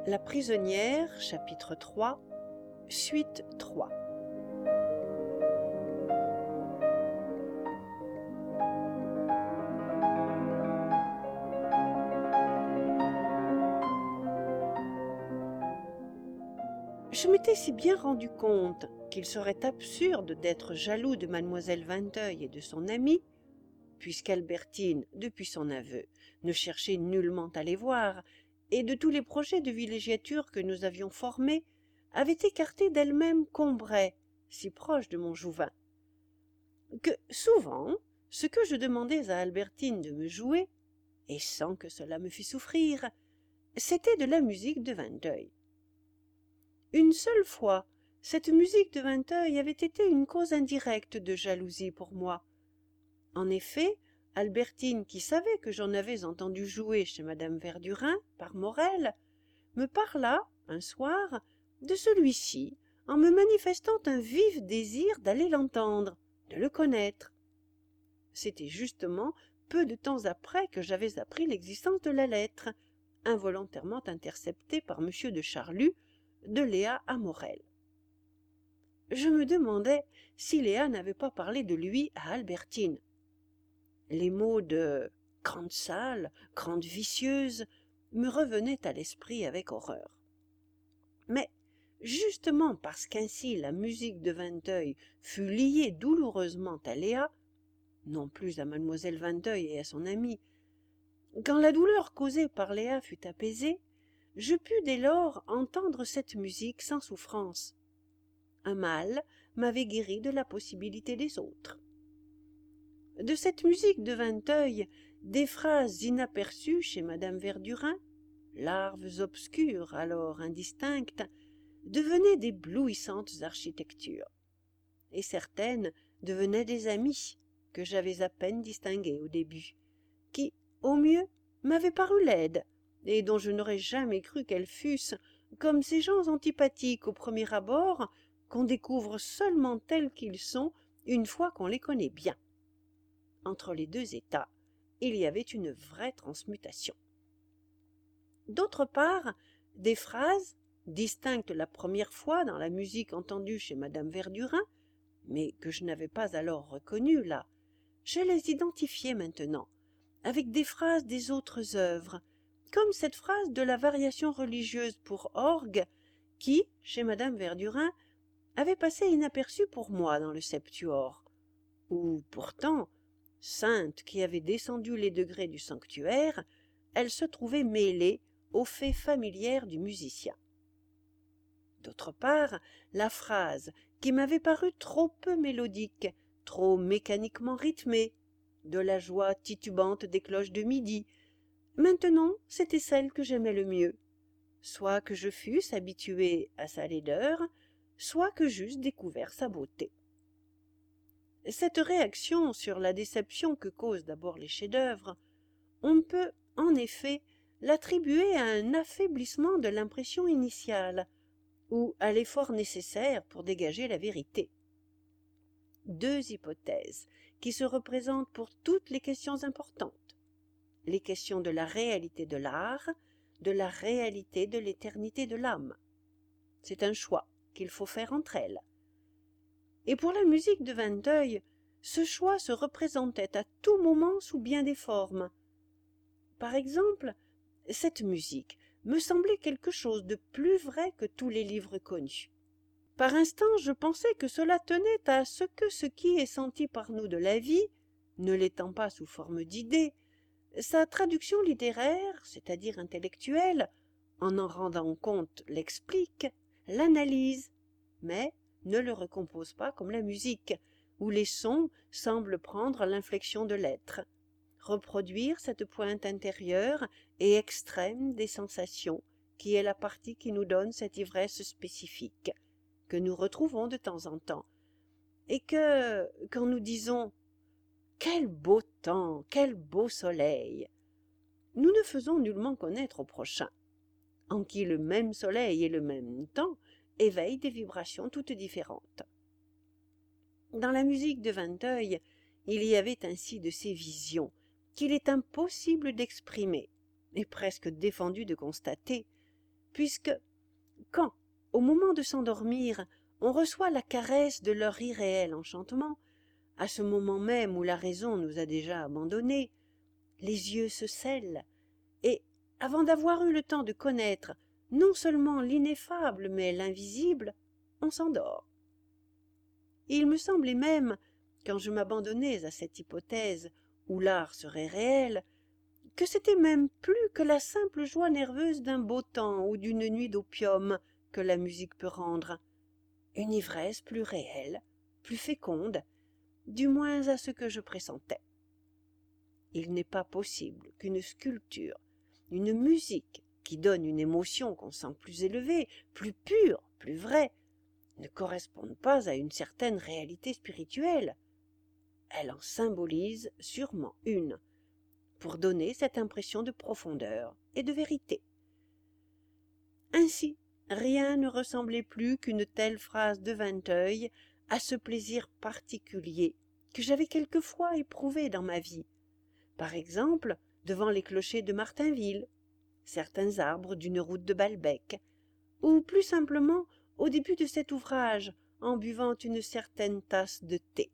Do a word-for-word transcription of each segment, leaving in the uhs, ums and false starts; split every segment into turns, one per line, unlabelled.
La prisonnière, chapitre trois, suite trois. Je m'étais si bien rendu compte qu'il serait absurde d'être jaloux de mademoiselle Vinteuil et de son amie, puisqu'Albertine, depuis son aveu, ne cherchait nullement à les voir, et de tous les projets de villégiature que nous avions formés, avait écarté d'elle-même Combray, si proche de Montjouvin, que souvent, ce que je demandais à Albertine de me jouer, et sans que cela me fît souffrir, c'était de la musique de Vinteuil. Une seule fois, cette musique de Vinteuil avait été une cause indirecte de jalousie pour moi. En effet, Albertine, qui savait que j'en avais entendu jouer chez madame Verdurin, par Morel, me parla, un soir, de celui-ci, en me manifestant un vif désir d'aller l'entendre, de le connaître. C'était justement peu de temps après que j'avais appris l'existence de la lettre, involontairement interceptée par monsieur de Charlus, de Léa à Morel. Je me demandais si Léa n'avait pas parlé de lui à Albertine. Les mots de « grande sale »,« grande vicieuse » me revenaient à l'esprit avec horreur. Mais justement parce qu'ainsi la musique de Vinteuil fut liée douloureusement à Léa, non plus à mademoiselle Vinteuil et à son amie, quand la douleur causée par Léa fut apaisée, je pus dès lors entendre cette musique sans souffrance. Un mal m'avait guéri de la possibilité des autres. De cette musique de Vinteuil, des phrases inaperçues chez madame Verdurin, larves obscures alors indistinctes, devenaient d'éblouissantes architectures, et certaines devenaient des amies que j'avais à peine distinguées au début, qui, au mieux, m'avaient paru laides, et dont je n'aurais jamais cru qu'elles fussent comme ces gens antipathiques au premier abord qu'on découvre seulement tels qu'ils sont une fois qu'on les connaît bien. Entre les deux états, il y avait une vraie transmutation. D'autre part, des phrases, distinctes la première fois dans la musique entendue chez madame Verdurin, mais que je n'avais pas alors reconnues là, je les identifiais maintenant, avec des phrases des autres œuvres, comme cette phrase de la variation religieuse pour orgue, qui, chez madame Verdurin, avait passé inaperçue pour moi dans le septuor, où, pourtant, sainte qui avait descendu les degrés du sanctuaire, elle se trouvait mêlée aux faits familières du musicien. D'autre part, la phrase, qui m'avait paru trop peu mélodique, trop mécaniquement rythmée, de la joie titubante des cloches de midi, maintenant c'était celle que j'aimais le mieux, soit que je fusse habitué à sa laideur, soit que j'eusse découvert sa beauté. Cette réaction sur la déception que causent d'abord les chefs-d'œuvre, on peut, en effet, l'attribuer à un affaiblissement de l'impression initiale, ou à l'effort nécessaire pour dégager la vérité. Deux hypothèses qui se représentent pour toutes les questions importantes, les questions de la réalité de l'art, de la réalité de l'éternité de l'âme. C'est un choix qu'il faut faire entre elles. Et pour la musique de Vinteuil, ce choix se représentait à tout moment sous bien des formes. Par exemple, cette musique me semblait quelque chose de plus vrai que tous les livres connus. Par instants, je pensais que cela tenait à ce que ce qui est senti par nous de la vie, ne l'étant pas sous forme d'idées, sa traduction littéraire, c'est-à-dire intellectuelle, en en rendant compte, l'explique, l'analyse, mais ne le recompose pas comme la musique, où les sons semblent prendre l'inflexion de l'être, reproduire cette pointe intérieure et extrême des sensations, qui est la partie qui nous donne cette ivresse spécifique, que nous retrouvons de temps en temps, et que, quand nous disons « Quel beau temps, quel beau soleil !» nous ne faisons nullement connaître au prochain, en qui le même soleil et le même temps éveillent des vibrations toutes différentes. Dans la musique de Vinteuil, il y avait ainsi de ces visions qu'il est impossible d'exprimer, et presque défendu de constater, puisque quand, au moment de s'endormir, on reçoit la caresse de leur irréel enchantement, à ce moment même où la raison nous a déjà abandonnés, les yeux se scellent, et, avant d'avoir eu le temps de connaître non seulement l'ineffable mais l'invisible, on s'endort. Il me semblait même, quand je m'abandonnais à cette hypothèse où l'art serait réel, que c'était même plus que la simple joie nerveuse d'un beau temps ou d'une nuit d'opium que la musique peut rendre, une ivresse plus réelle, plus féconde, du moins à ce que je pressentais. Il n'est pas possible qu'une sculpture, une musique qui donne une émotion qu'on sent plus élevée, plus pure, plus vraie, ne corresponde pas à une certaine réalité spirituelle. Elle en symbolise sûrement une, pour donner cette impression de profondeur et de vérité. Ainsi, rien ne ressemblait plus qu'une telle phrase de Vinteuil à ce plaisir particulier que j'avais quelquefois éprouvé dans ma vie, par exemple devant les clochers de Martainville, certains arbres d'une route de Balbec, ou plus simplement au début de cet ouvrage en buvant une certaine tasse de thé.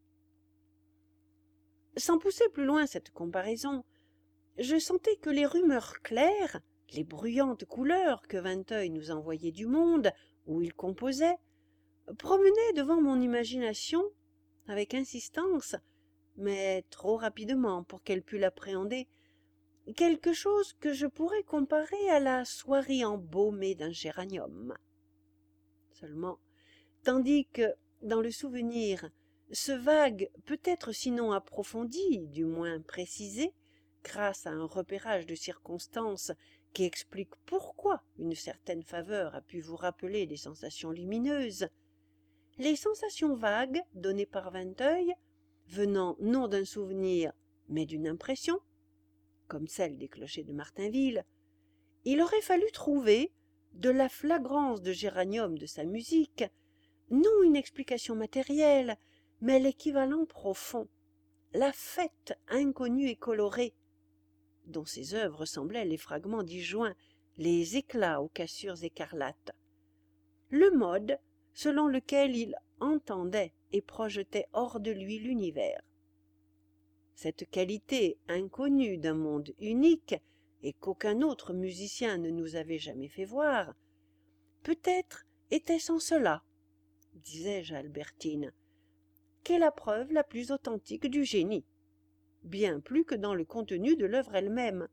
Sans pousser plus loin cette comparaison, je sentais que les rumeurs claires, les bruyantes couleurs que Vinteuil nous envoyait du monde où il composait, promenaient devant mon imagination, avec insistance, mais trop rapidement pour qu'elle pût l'appréhender, quelque chose que je pourrais comparer à la soierie embaumée d'un géranium. Seulement, tandis que, dans le souvenir, ce vague, peut-être sinon approfondi, du moins précisé, grâce à un repérage de circonstances qui explique pourquoi une certaine faveur a pu vous rappeler des sensations lumineuses, les sensations vagues données par Vinteuil, venant non d'un souvenir, mais d'une impression, comme celle des clochers de Martainville, il aurait fallu trouver, de la flagrance de géranium de sa musique, non une explication matérielle, mais l'équivalent profond, la fête inconnue et colorée, dont ses œuvres semblaient les fragments disjoints, les éclats aux cassures écarlates, le mode selon lequel il entendait et projetait hors de lui l'univers. Cette qualité inconnue d'un monde unique et qu'aucun autre musicien ne nous avait jamais fait voir, peut-être était-ce en cela, disais-je à Albertine, qu'est la preuve la plus authentique du génie, bien plus que dans le contenu de l'œuvre elle-même.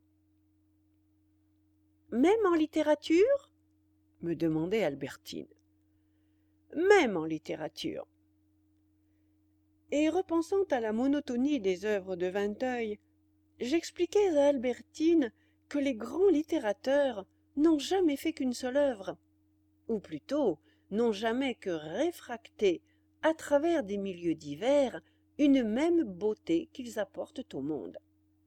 Même en littérature ? me demandait Albertine. Même en littérature. Et repensant à la monotonie des œuvres de Vinteuil, j'expliquais à Albertine que les grands littérateurs n'ont jamais fait qu'une seule œuvre, ou plutôt n'ont jamais que réfracté, à travers des milieux divers, une même beauté qu'ils apportent au monde.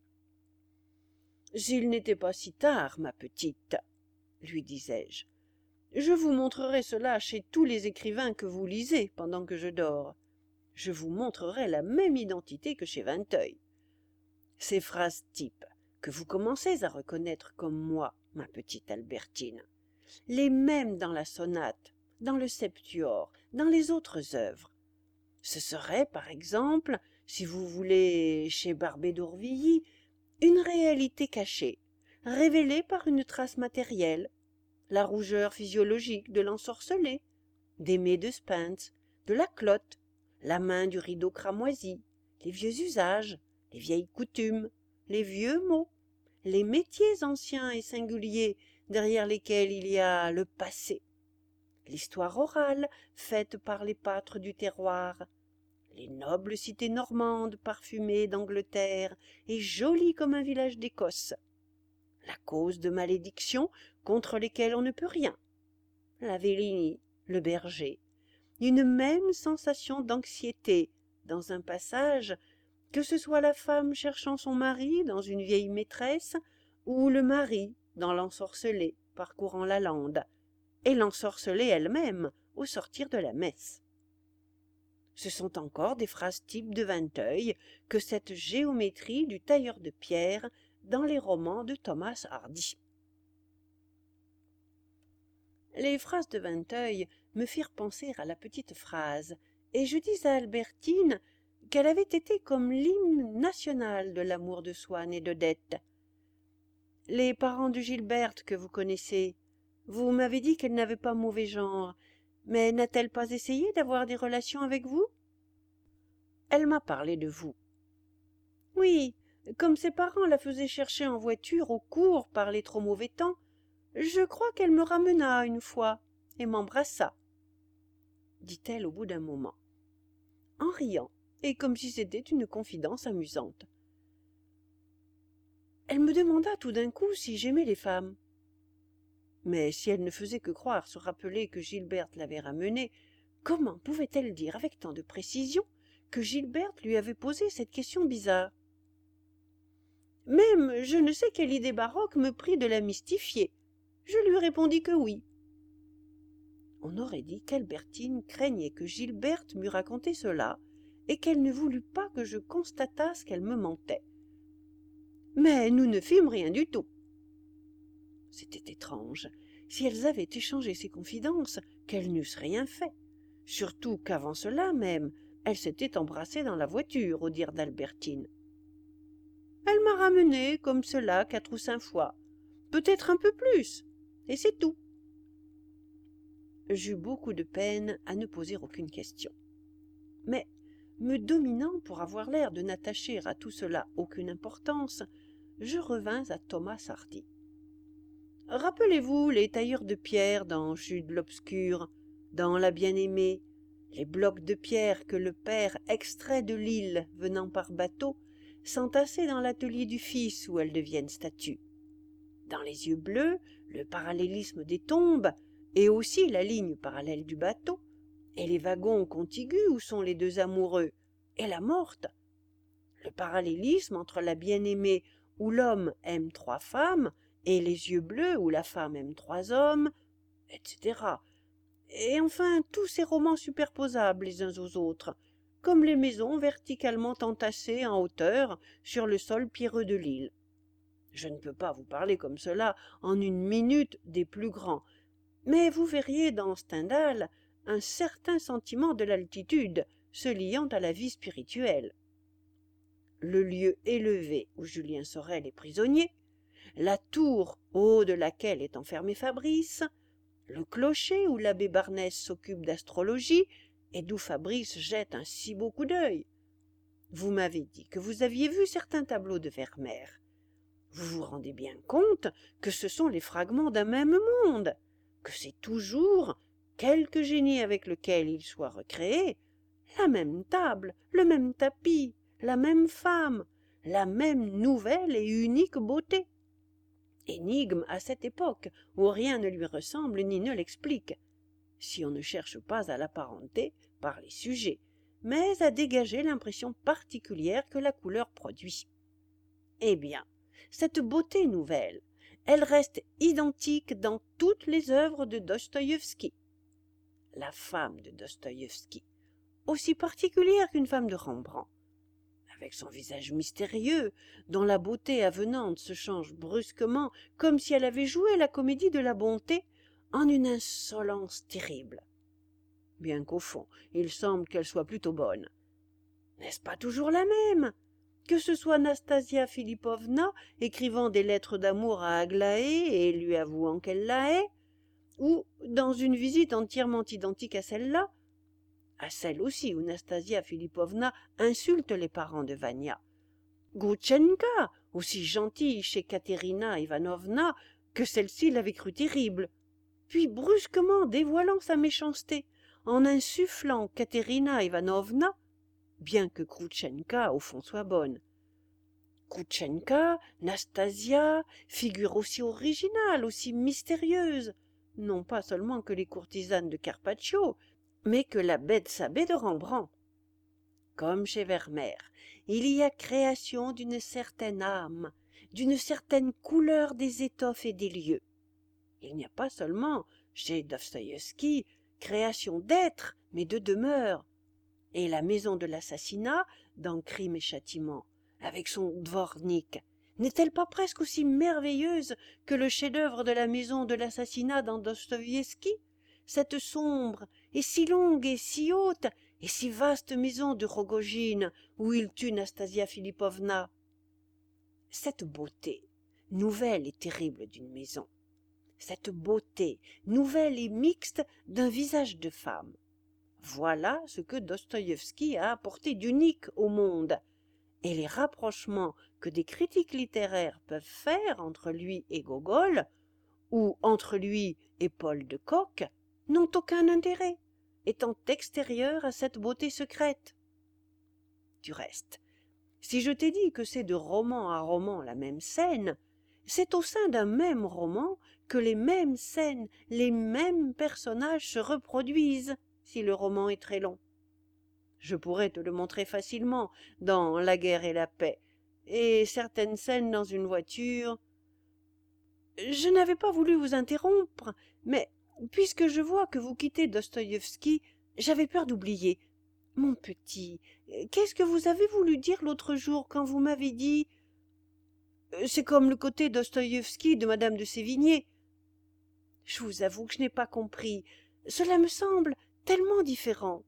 « S'il n'était pas si tard, ma petite, lui disais-je, je vous montrerai cela chez tous les écrivains que vous lisez pendant que je dors. Je vous montrerai la même identité que chez Vinteuil. Ces phrases types que vous commencez à reconnaître comme moi, ma petite Albertine, les mêmes dans la sonate, dans le septuor, dans les autres œuvres. Ce serait, par exemple, si vous voulez, chez Barbé d'Aurevilly, une réalité cachée, révélée par une trace matérielle, la rougeur physiologique de l'ensorcelé, d'Aimé de Spence, de la Clotte, la main du rideau cramoisi, les vieux usages, les vieilles coutumes, les vieux mots, les métiers anciens et singuliers derrière lesquels il y a le passé, l'histoire orale faite par les pâtres du terroir, les nobles cités normandes parfumées d'Angleterre et jolies comme un village d'Écosse, la cause de malédiction contre lesquelles on ne peut rien, la Vélini, le berger, une même sensation d'anxiété dans un passage, que ce soit la femme cherchant son mari dans une vieille maîtresse, ou le mari dans l'ensorcelé parcourant la lande, et l'ensorcelée elle-même au sortir de la messe. Ce sont encore des phrases types de Vinteuil que cette géométrie du tailleur de pierre dans les romans de Thomas Hardy. Les phrases de Vinteuil me firent penser à la petite phrase, et je dis à Albertine qu'elle avait été comme l'hymne national de l'amour de Swann et d'Odette. Les parents de Gilberte que vous connaissez, vous m'avez dit qu'elle n'avait pas mauvais genre, mais n'a-t-elle pas essayé d'avoir des relations avec vous? Elle m'a parlé de vous. Oui, comme ses parents la faisaient chercher en voiture au cours par les trop mauvais temps, je crois qu'elle me ramena une fois et m'embrassa, dit-elle au bout d'un moment, en riant, et comme si c'était une confidence amusante. Elle me demanda tout d'un coup si j'aimais les femmes. Mais si elle ne faisait que croire se rappeler que Gilberte l'avait ramenée, comment pouvait-elle dire avec tant de précision que Gilberte lui avait posé cette question bizarre? Même je ne sais quelle idée baroque me prit de la mystifier. Je lui répondis que oui. On aurait dit qu'Albertine craignait que Gilberte m'eût raconté cela et qu'elle ne voulut pas que je constatasse qu'elle me mentait. Mais nous ne fîmes rien du tout. C'était étrange. Si elles avaient échangé ces confidences, qu'elles n'eussent rien fait. Surtout qu'avant cela même, elles s'étaient embrassées dans la voiture, au dire d'Albertine. Elle m'a ramenée comme cela quatre ou cinq fois, peut-être un peu plus, et c'est tout. J'eus beaucoup de peine à ne poser aucune question. Mais, me dominant pour avoir l'air de n'attacher à tout cela aucune importance, je revins à Thomas Hardy. Rappelez-vous les tailleurs de pierre dans Jude l'Obscur, dans La Bien-Aimée, les blocs de pierre que le père extrait de l'île venant par bateau, s'entasser dans l'atelier du fils où elles deviennent statues. Dans Les Yeux bleus, le parallélisme des tombes, et aussi la ligne parallèle du bateau, et les wagons contigus où sont les deux amoureux, et la morte. Le parallélisme entre La Bien-Aimée où l'homme aime trois femmes, et Les Yeux bleus où la femme aime trois hommes, et cetera. Et enfin tous ces romans superposables les uns aux autres, comme les maisons verticalement entassées en hauteur sur le sol pierreux de l'île. Je ne peux pas vous parler comme cela en une minute des plus grands, mais vous verriez dans Stendhal un certain sentiment de l'altitude se liant à la vie spirituelle. Le lieu élevé où Julien Sorel est prisonnier, la tour au haut de laquelle est enfermé Fabrice, le clocher où l'abbé Barnès s'occupe d'astrologie et d'où Fabrice jette un si beau coup d'œil. Vous m'avez dit que vous aviez vu certains tableaux de Vermeer. Vous vous rendez bien compte que ce sont les fragments d'un même monde, que c'est toujours, quelque génie avec lequel il soit recréé, la même table, le même tapis, la même femme, la même nouvelle et unique beauté. Énigme à cette époque où rien ne lui ressemble ni ne l'explique, si on ne cherche pas à l'apparenter par les sujets, mais à dégager l'impression particulière que la couleur produit. Eh bien, cette beauté nouvelle, elle reste identique dans toutes les œuvres de Dostoïevski. La femme de Dostoïevski, aussi particulière qu'une femme de Rembrandt, avec son visage mystérieux, dont la beauté avenante se change brusquement, comme si elle avait joué la comédie de la bonté, en une insolence terrible. Bien qu'au fond, il semble qu'elle soit plutôt bonne. N'est-ce pas toujours la même? Que ce soit Nastasia Philippovna écrivant des lettres d'amour à Aglaé et lui avouant qu'elle la hait, ou, dans une visite entièrement identique à celle-là, à celle aussi où Nastasia Philippovna insulte les parents de Vania, Groutchenka, aussi gentille chez Katerina Ivanovna que celle-ci l'avait cru terrible, puis brusquement dévoilant sa méchanceté, en insufflant Katerina Ivanovna, bien que Groutchenka au fond soit bonne. Groutchenka, Nastasia, figure aussi originale, aussi mystérieuse, non pas seulement que les courtisanes de Carpaccio, mais que la Bethsabée de Rembrandt. Comme chez Vermeer, il y a création d'une certaine âme, d'une certaine couleur des étoffes et des lieux. Il n'y a pas seulement, chez Dostoïevski, création d'être, mais de demeure. Et la maison de l'assassinat, dans Crime et Châtiment, avec son dvornik, N'est-elle pas presque aussi merveilleuse que le chef-d'œuvre de la maison de l'assassinat dans Dostoïevski, cette sombre et si longue et si haute et si vaste maison de Rogojine où il tue Nastasia Philippovna? Cette beauté, nouvelle et terrible d'une maison, cette beauté, nouvelle et mixte d'un visage de femme, voilà ce que Dostoïevski a apporté d'unique au monde, et les rapprochements que des critiques littéraires peuvent faire entre lui et Gogol, ou entre lui et Paul de Kock, n'ont aucun intérêt, étant extérieurs à cette beauté secrète. Du reste, si je t'ai dit que c'est de roman à roman la même scène, c'est au sein d'un même roman que les mêmes scènes, les mêmes personnages se reproduisent, si le roman est très long. Je pourrais te le montrer facilement dans La guerre et la paix, et certaines scènes dans une voiture. Je n'avais pas voulu vous interrompre, mais puisque je vois que vous quittez Dostoïevski, j'avais peur d'oublier. Mon petit, qu'est-ce que vous avez voulu dire l'autre jour quand vous m'avez dit « C'est comme le côté Dostoïevski de Madame de Sévigné ». Je vous avoue que je n'ai pas compris. Cela me semble tellement différent.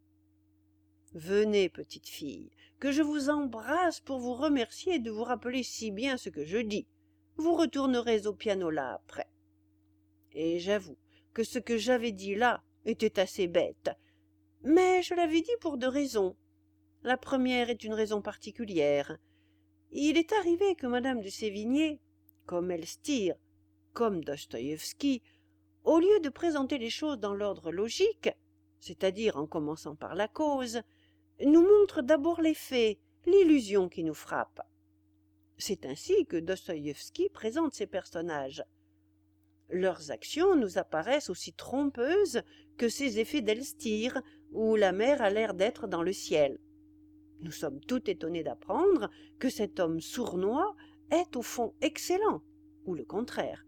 Venez, petite fille, que je vous embrasse pour vous remercier de vous rappeler si bien ce que je dis. Vous retournerez au piano là après. Et j'avoue que ce que j'avais dit là était assez bête, mais je l'avais dit pour deux raisons. La première est une raison particulière. Il est arrivé que Madame de Sévigné, comme Elstir, comme Dostoïevski, au lieu de présenter les choses dans l'ordre logique, c'est-à-dire en commençant par la cause, nous montre d'abord les faits, l'illusion qui nous frappe. C'est ainsi que Dostoïevski présente ses personnages. Leurs actions nous apparaissent aussi trompeuses que ces effets d'Elstir, où la mer a l'air d'être dans le ciel. Nous sommes tout étonnés d'apprendre que cet homme sournois est au fond excellent, ou le contraire.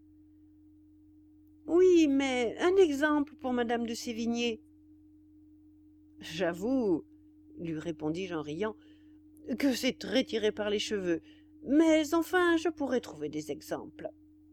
Oui, mais un exemple pour Madame de Sévigné. J'avoue, lui répondis-je en riant, que c'est très tiré par les cheveux, mais enfin je pourrais trouver des exemples.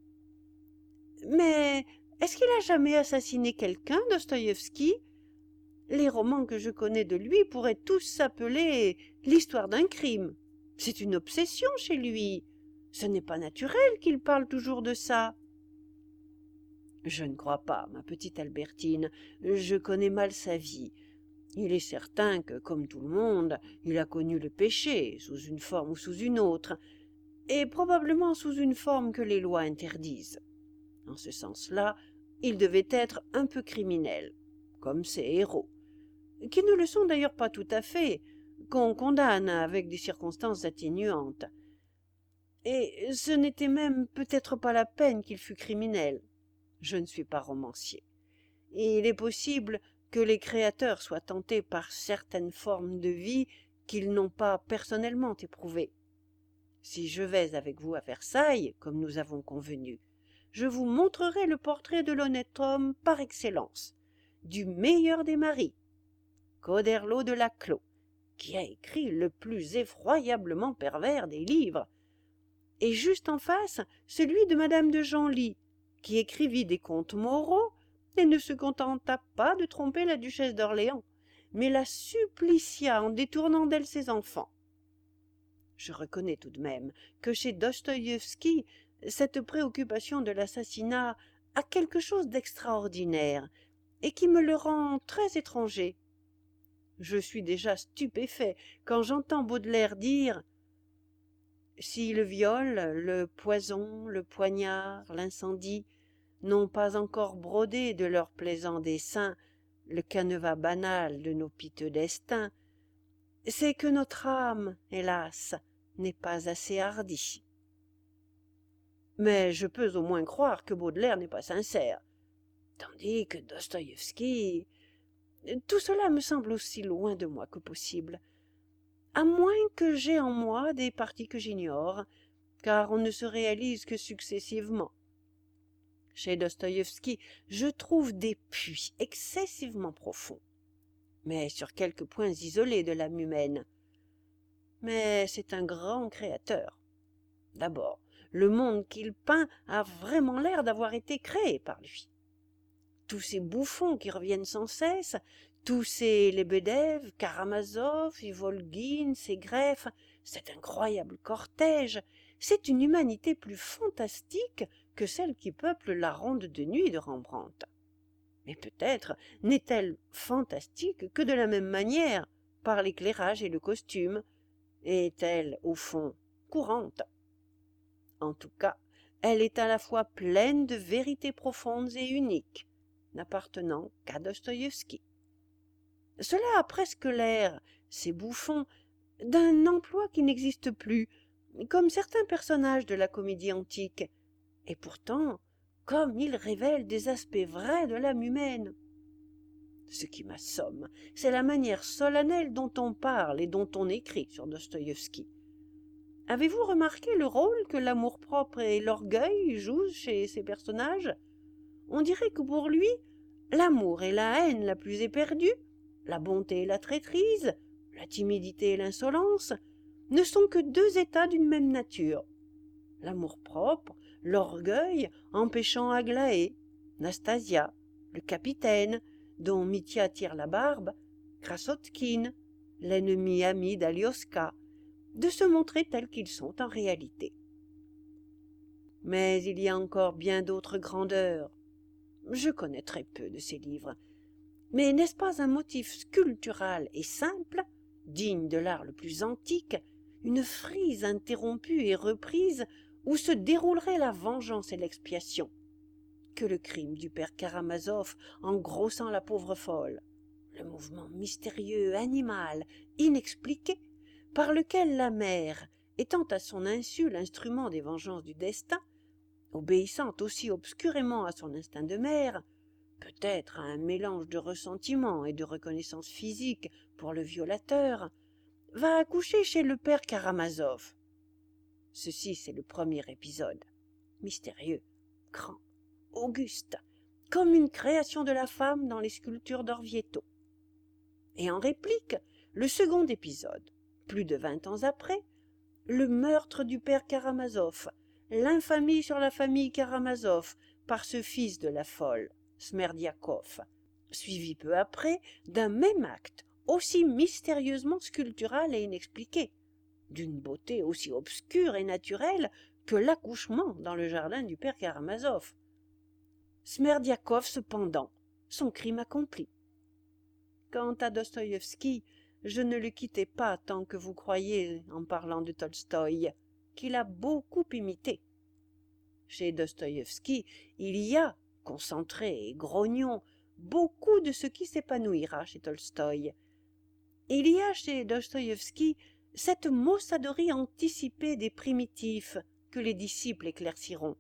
Mais est-ce qu'il a jamais assassiné quelqu'un, Dostoïevski? Les romans que je connais de lui pourraient tous s'appeler l'histoire d'un crime. C'est une obsession chez lui. Ce n'est pas naturel qu'il parle toujours de ça. Je ne crois pas, ma petite Albertine. Je connais mal sa vie. Il est certain que, comme tout le monde, il a connu le péché, sous une forme ou sous une autre, et probablement sous une forme que les lois interdisent. En ce sens-là, il devait être un peu criminel, comme ses héros, qui ne le sont d'ailleurs pas tout à fait, qu'on condamne avec des circonstances atténuantes. Et ce n'était même peut-être pas la peine qu'il fût criminel. Je ne suis pas romancier. Et il est possible que les créateurs soient tentés par certaines formes de vie qu'ils n'ont pas personnellement éprouvées. Si je vais avec vous à Versailles, comme nous avons convenu, je vous montrerai le portrait de l'honnête homme par excellence, du meilleur des maris, Coderlo de Laclos, qui a écrit le plus effroyablement pervers des livres, et juste en face, celui de Madame de Genlis, qui écrivit des contes moraux et ne se contenta pas de tromper la duchesse d'Orléans, mais la supplicia en détournant d'elle ses enfants. Je reconnais tout de même que chez Dostoïevski, cette préoccupation de l'assassinat a quelque chose d'extraordinaire et qui me le rend très étranger. Je suis déjà stupéfait quand j'entends Baudelaire dire « Si le viol, le poison, le poignard, l'incendie n'ont pas encore brodé de leur plaisant dessin le canevas banal de nos piteux destins, c'est que notre âme, hélas, n'est pas assez hardie. » Mais je peux au moins croire que Baudelaire n'est pas sincère, tandis que Dostoïevski... Tout cela me semble aussi loin de moi que possible, à moins que j'aie en moi des parties que j'ignore, car on ne se réalise que successivement. Chez Dostoïevski, je trouve des puits excessivement profonds, mais sur quelques points isolés de l'âme humaine. Mais c'est un grand créateur. D'abord, le monde qu'il peint a vraiment l'air d'avoir été créé par lui. Tous ces bouffons qui reviennent sans cesse, tous ces Lebedev, Karamazov, Ivolgine, ces greffes, cet incroyable cortège, c'est une humanité plus fantastique que celle qui peuple la ronde de nuit de Rembrandt. Mais peut-être n'est-elle fantastique que de la même manière, par l'éclairage et le costume, et est-elle, au fond, courante. En tout cas, elle est à la fois pleine de vérités profondes et uniques, n'appartenant qu'à Dostoïevski. Cela a presque l'air, ces bouffons, d'un emploi qui n'existe plus, comme certains personnages de la comédie antique, et pourtant, comme ils révèlent des aspects vrais de l'âme humaine. Ce qui m'assomme, c'est la manière solennelle dont on parle et dont on écrit sur Dostoïevski. Avez-vous remarqué le rôle que l'amour-propre et l'orgueil jouent chez ces personnages? On dirait que pour lui, l'amour et la haine la plus éperdue, la bonté et la traîtrise, la timidité et l'insolence, ne sont que deux états d'une même nature. L'amour-propre, l'orgueil empêchant Aglaé, Nastasia, le capitaine, dont Mitya tire la barbe, Krassotkin, l'ennemi ami d'Alioska, de se montrer tels qu'ils sont en réalité. Mais il y a encore bien d'autres grandeurs. Je connais très peu de ces livres. Mais n'est-ce pas un motif sculptural et simple, digne de l'art le plus antique, une frise interrompue et reprise où se déroulerait la vengeance et l'expiation, que le crime du père Karamazov engrossant la pauvre folle, le mouvement mystérieux, animal, inexpliqué, par lequel la mère, étant à son insu l'instrument des vengeances du destin, obéissant aussi obscurément à son instinct de mère, peut-être à un mélange de ressentiment et de reconnaissance physique pour le violateur, va accoucher chez le père Karamazov. Ceci, c'est le premier épisode, mystérieux, grand, auguste, comme une création de la femme dans les sculptures d'Orvieto. Et en réplique, le second épisode, plus de vingt ans après, le meurtre du père Karamazov, l'infamie sur la famille Karamazov par ce fils de la folle, Smerdiakov, suivi peu après d'un même acte aussi mystérieusement sculptural et inexpliqué, d'une beauté aussi obscure et naturelle que l'accouchement dans le jardin du père Karamazov. Smerdiakov cependant, son crime accompli. Quant à Dostoïevski, je ne le quittais pas tant que vous croyez, en parlant de Tolstoï, qu'il a beaucoup imité. Chez Dostoïevski, il y a, concentré et grognon, beaucoup de ce qui s'épanouira chez Tolstoï. Il y a chez Dostoïevski cette maussaderie anticipée des primitifs que les disciples éclairciront.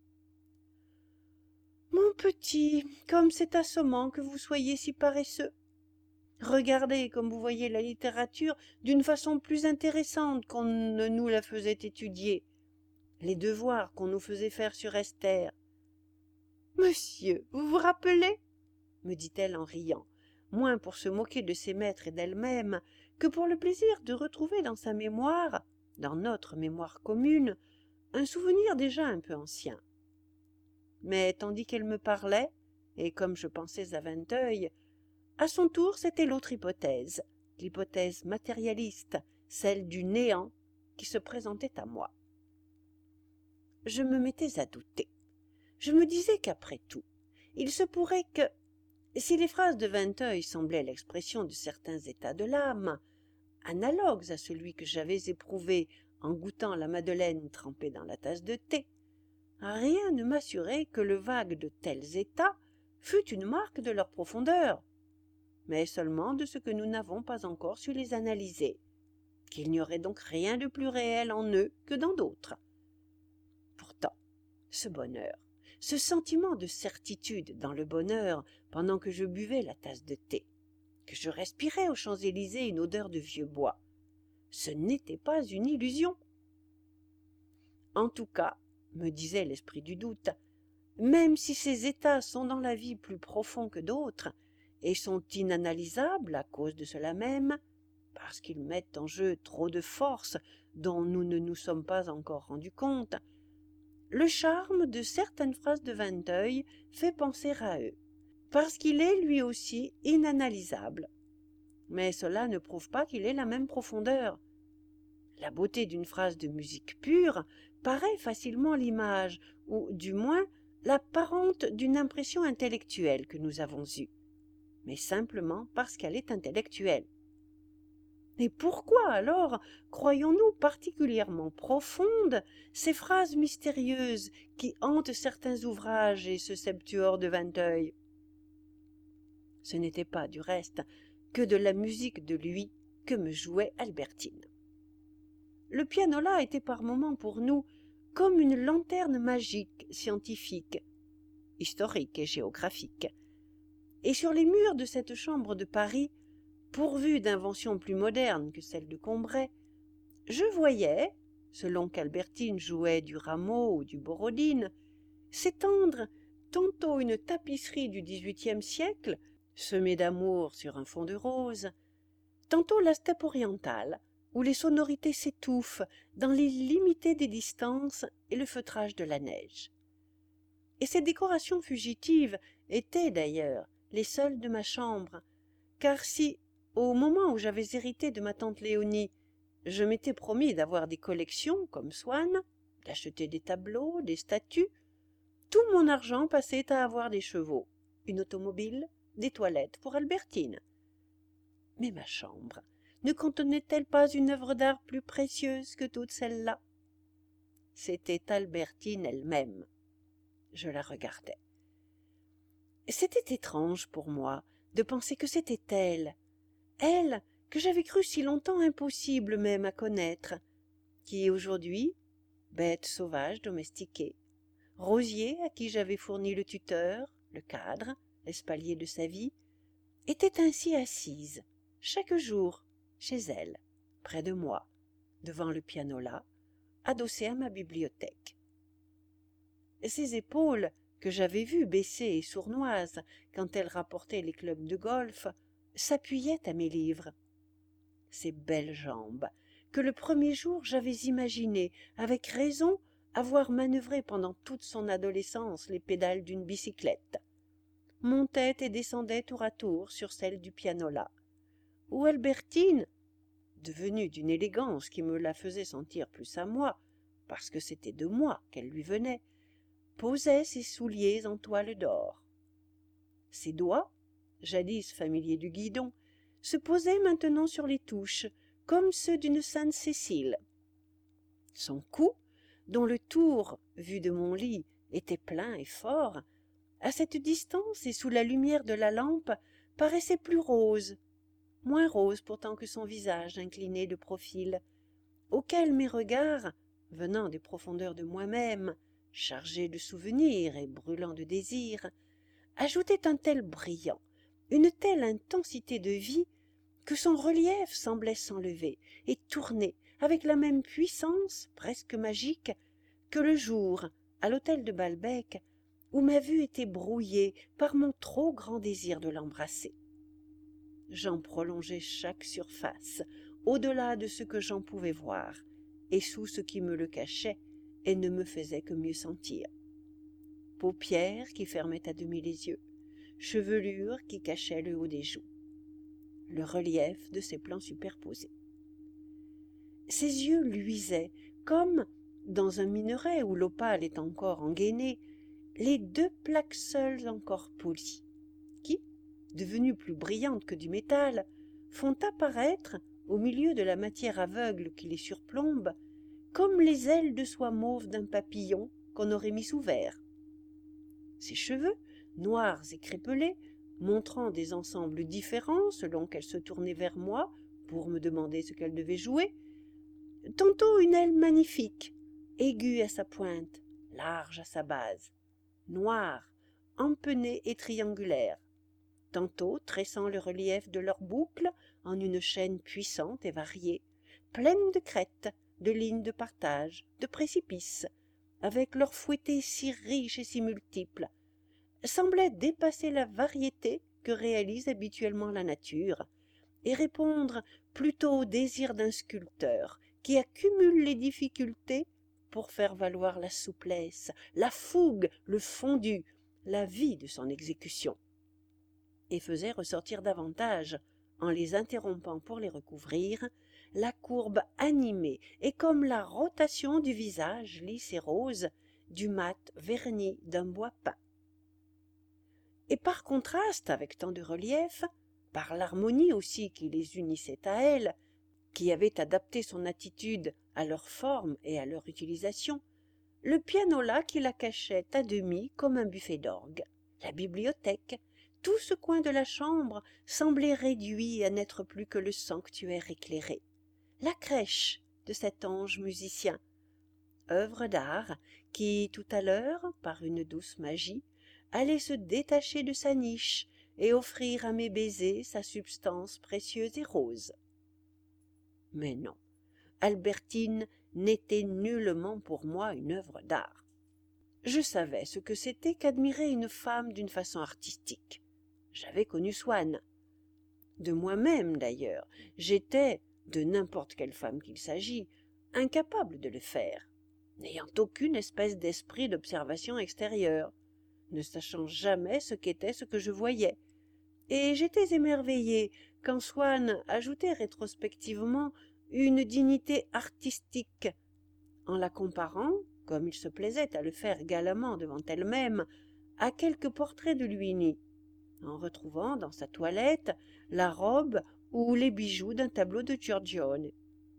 Mon petit, comme c'est assommant que vous soyez si paresseux. Regardez comme vous voyez la littérature d'une façon plus intéressante qu'on ne nous la faisait étudier. Les devoirs qu'on nous faisait faire sur Esther. Monsieur, vous vous rappelez, me dit-elle en riant, moins pour se moquer de ses maîtres et d'elle-même que pour le plaisir de retrouver dans sa mémoire, dans notre mémoire commune, un souvenir déjà un peu ancien. Mais tandis qu'elle me parlait, et comme je pensais à Vinteuil, à son tour c'était l'autre hypothèse, l'hypothèse matérialiste, celle du néant, qui se présentait à moi. Je me mettais à douter. Je me disais qu'après tout, il se pourrait que, si les phrases de Vinteuil semblaient l'expression de certains états de l'âme, analogues à celui que j'avais éprouvé en goûtant la madeleine trempée dans la tasse de thé, rien ne m'assurait que le vague de tels états fût une marque de leur profondeur, mais seulement de ce que nous n'avons pas encore su les analyser, qu'il n'y aurait donc rien de plus réel en eux que dans d'autres. Pourtant, ce bonheur, ce sentiment de certitude dans le bonheur pendant que je buvais la tasse de thé, que je respirais aux Champs-Élysées une odeur de vieux bois, ce n'était pas une illusion. En tout cas, me disait l'esprit du doute, même si ces états sont dans la vie plus profonds que d'autres, et sont inanalysables à cause de cela même, parce qu'ils mettent en jeu trop de forces dont nous ne nous sommes pas encore rendus compte, le charme de certaines phrases de Vinteuil fait penser à eux, parce qu'il est lui aussi inanalysable. Mais cela ne prouve pas qu'il ait la même profondeur. La beauté d'une phrase de musique pure paraît facilement l'image, ou du moins l'apparente d'une impression intellectuelle que nous avons eue, mais simplement parce qu'elle est intellectuelle. Et pourquoi alors croyons-nous particulièrement profondes ces phrases mystérieuses qui hantent certains ouvrages et ce septuor de Vinteuil? Ce n'était pas, du reste, que de la musique de lui que me jouait Albertine. Le pianola était par moments pour nous comme une lanterne magique, scientifique, historique et géographique. Et sur les murs de cette chambre de Paris, pourvue d'inventions plus modernes que celles de Combray, je voyais, selon qu'Albertine jouait du Rameau ou du Borodine, s'étendre tantôt une tapisserie du dix-huitième siècle, semée d'amour sur un fond de rose, tantôt la steppe orientale, où les sonorités s'étouffent dans l'illimité des distances et le feutrage de la neige. Et ces décorations fugitives étaient d'ailleurs les seules de ma chambre, car si, au moment où j'avais hérité de ma tante Léonie, je m'étais promis d'avoir des collections comme Swann, d'acheter des tableaux, des statues, tout mon argent passait à avoir des chevaux, une automobile, des toilettes pour Albertine. Mais ma chambre ne contenait-elle pas une œuvre d'art plus précieuse que toutes celles-là? C'était Albertine elle-même. Je la regardais. C'était étrange pour moi de penser que c'était elle, elle que j'avais cru si longtemps impossible même à connaître, qui aujourd'hui, bête sauvage domestiquée, rosier à qui j'avais fourni le tuteur, le cadre, l'espalier de sa vie, était ainsi assise, chaque jour, chez elle, près de moi, devant le pianola, adossée à ma bibliothèque. Ses épaules, que j'avais vues baissées et sournoises quand elle rapportait les clubs de golf, s'appuyaient à mes livres. Ses belles jambes, que le premier jour j'avais imaginé, avec raison, avoir manœuvré pendant toute son adolescence les pédales d'une bicyclette, montaient et descendaient tour à tour sur celle du pianola, où Albertine, devenue d'une élégance qui me la faisait sentir plus à moi, parce que c'était de moi qu'elle lui venait, posait ses souliers en toile d'or. Ses doigts, jadis familiers du guidon, se posaient maintenant sur les touches, comme ceux d'une Sainte Cécile. Son cou, dont le tour, vu de mon lit, était plein et fort, à cette distance et sous la lumière de la lampe, paraissait plus rose, moins rose pourtant que son visage incliné de profil, auquel mes regards, venant des profondeurs de moi-même, chargés de souvenirs et brûlants de désirs, ajoutaient un tel brillant, une telle intensité de vie, que son relief semblait s'enlever et tourner avec la même puissance, presque magique, que le jour, à l'hôtel de Balbec, où ma vue était brouillée par mon trop grand désir de l'embrasser. J'en prolongeais chaque surface, au-delà de ce que j'en pouvais voir, et sous ce qui me le cachait et ne me faisait que mieux sentir. Paupières qui fermaient à demi les yeux, chevelure qui cachait le haut des joues, le relief de ses plans superposés. Ses yeux luisaient comme, dans un minerai où l'opale est encore engainée, les deux plaques seules encore polies, qui, devenues plus brillantes que du métal, font apparaître, au milieu de la matière aveugle qui les surplombe, comme les ailes de soie mauve d'un papillon qu'on aurait mis sous verre. Ses cheveux, noirs et crépelés, montrant des ensembles différents selon qu'elle se tournait vers moi pour me demander ce qu'elle devait jouer, tantôt une aile magnifique, aiguë à sa pointe, large à sa base, noire, empennée et triangulaire, tantôt tressant le relief de leurs boucles en une chaîne puissante et variée, pleine de crêtes, de lignes de partage, de précipices, avec leurs fouettés si riches et si multiples, semblaient dépasser la variété que réalise habituellement la nature, et répondre plutôt au désir d'un sculpteur qui accumule les difficultés pour faire valoir la souplesse, la fougue, le fondu, la vie de son exécution, et faisait ressortir davantage, en les interrompant pour les recouvrir, la courbe animée et comme la rotation du visage lisse et rose du mat verni d'un bois peint. Et par contraste avec tant de relief, par l'harmonie aussi qui les unissait à elle, qui avait adapté son attitude à leur forme et à leur utilisation, le piano-là qui la cachait à demi comme un buffet d'orgue, la bibliothèque, tout ce coin de la chambre semblait réduit à n'être plus que le sanctuaire éclairé, la crèche de cet ange musicien, œuvre d'art qui, tout à l'heure, par une douce magie, allait se détacher de sa niche et offrir à mes baisers sa substance précieuse et rose. Mais non, Albertine n'était nullement pour moi une œuvre d'art. Je savais ce que c'était qu'admirer une femme d'une façon artistique. J'avais connu Swann. De moi-même, d'ailleurs, j'étais, de n'importe quelle femme qu'il s'agit, incapable de le faire, n'ayant aucune espèce d'esprit d'observation extérieure, ne sachant jamais ce qu'était ce que je voyais. Et j'étais émerveillée quand Swann ajoutait rétrospectivement une dignité artistique, en la comparant, comme il se plaisait à le faire galamment devant elle-même, à quelque portrait de Luini, en retrouvant dans sa toilette la robe ou les bijoux d'un tableau de Giorgione,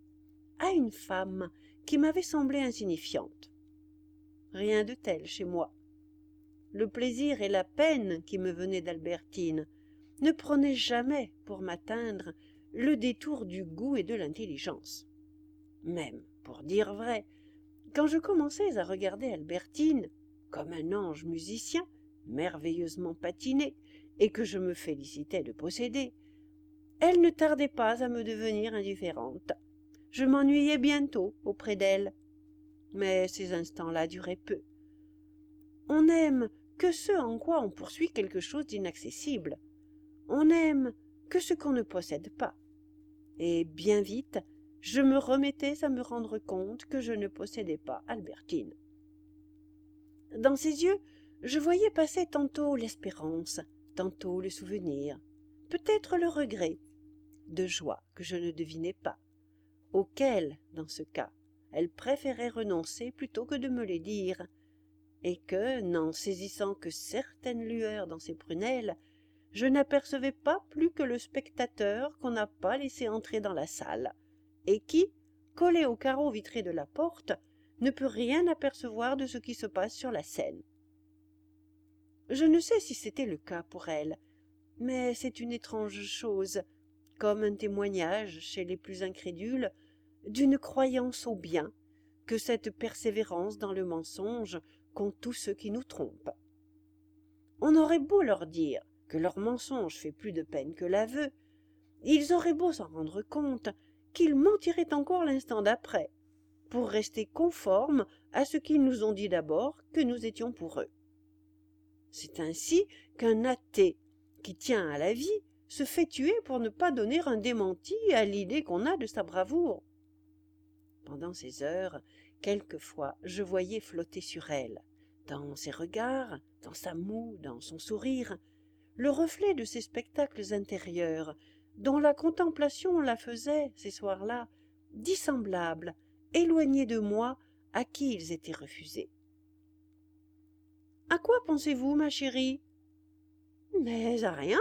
à une femme qui m'avait semblé insignifiante. Rien de tel chez moi. Le plaisir et la peine qui me venaient d'Albertine ne prenaient jamais pour m'atteindre le détour du goût et de l'intelligence. Même, pour dire vrai, quand je commençais à regarder Albertine comme un ange musicien merveilleusement patiné et que je me félicitais de posséder, elle ne tardait pas à me devenir indifférente. Je m'ennuyais bientôt auprès d'elle, mais ces instants-là duraient peu. On n'aime que ce en quoi on poursuit quelque chose d'inaccessible. On n'aime que ce qu'on ne possède pas. Et bien vite, je me remettais à me rendre compte que je ne possédais pas Albertine. Dans ses yeux, je voyais passer tantôt l'espérance, tantôt le souvenir, peut-être le regret, de joie que je ne devinais pas, auquel, dans ce cas, elle préférait renoncer plutôt que de me les dire, et que, n'en saisissant que certaines lueurs dans ses prunelles, je n'apercevais pas plus que le spectateur qu'on n'a pas laissé entrer dans la salle, et qui, collé au carreau vitré de la porte, ne peut rien apercevoir de ce qui se passe sur la scène. Je ne sais si c'était le cas pour elle, mais c'est une étrange chose, comme un témoignage, chez les plus incrédules, d'une croyance au bien, que cette persévérance dans le mensonge qu'ont tous ceux qui nous trompent. On aurait beau leur dire que leur mensonge fait plus de peine que l'aveu, ils auraient beau s'en rendre compte qu'ils mentiraient encore l'instant d'après, pour rester conformes à ce qu'ils nous ont dit d'abord que nous étions pour eux. C'est ainsi qu'un athée qui tient à la vie se fait tuer pour ne pas donner un démenti à l'idée qu'on a de sa bravoure. Pendant ces heures, quelquefois, je voyais flotter sur elle, dans ses regards, dans sa moue, dans son sourire, le reflet de ces spectacles intérieurs, dont la contemplation la faisait, ces soirs-là, dissemblables, éloignés de moi, à qui ils étaient refusés. « À quoi pensez-vous, ma chérie ?»« Mais à rien. »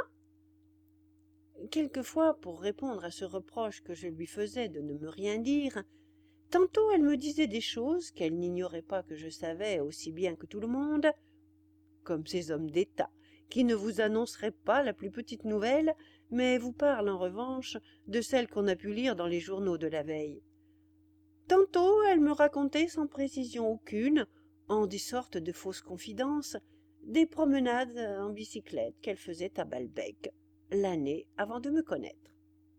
Quelquefois, pour répondre à ce reproche que je lui faisais de ne me rien dire, tantôt elle me disait des choses qu'elle n'ignorait pas que je savais aussi bien que tout le monde, comme ces hommes d'État, qui ne vous annonceraient pas la plus petite nouvelle, mais vous parlent en revanche de celle qu'on a pu lire dans les journaux de la veille. Tantôt elle me racontait sans précision aucune, en des sortes de fausses confidences, des promenades en bicyclette qu'elle faisait à Balbec, l'année avant de me connaître.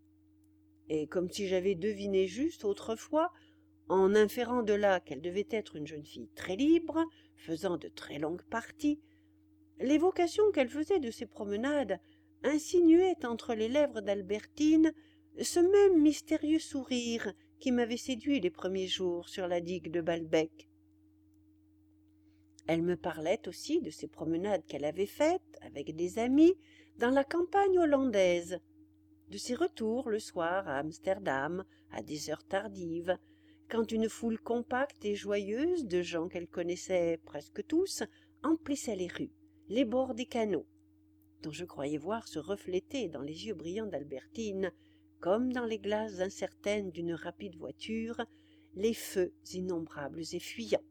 Et comme si j'avais deviné juste autrefois, en inférant de là qu'elle devait être une jeune fille très libre, faisant de très longues parties, l'évocation qu'elle faisait de ces promenades insinuait entre les lèvres d'Albertine ce même mystérieux sourire qui m'avait séduit les premiers jours sur la digue de Balbec. Elle me parlait aussi de ces promenades qu'elle avait faites avec des amis dans la campagne hollandaise, de ses retours le soir à Amsterdam à des heures tardives, quand une foule compacte et joyeuse de gens qu'elle connaissait presque tous emplissait les rues, les bords des canaux, dont je croyais voir se refléter dans les yeux brillants d'Albertine, comme dans les glaces incertaines d'une rapide voiture, les feux innombrables et fuyants.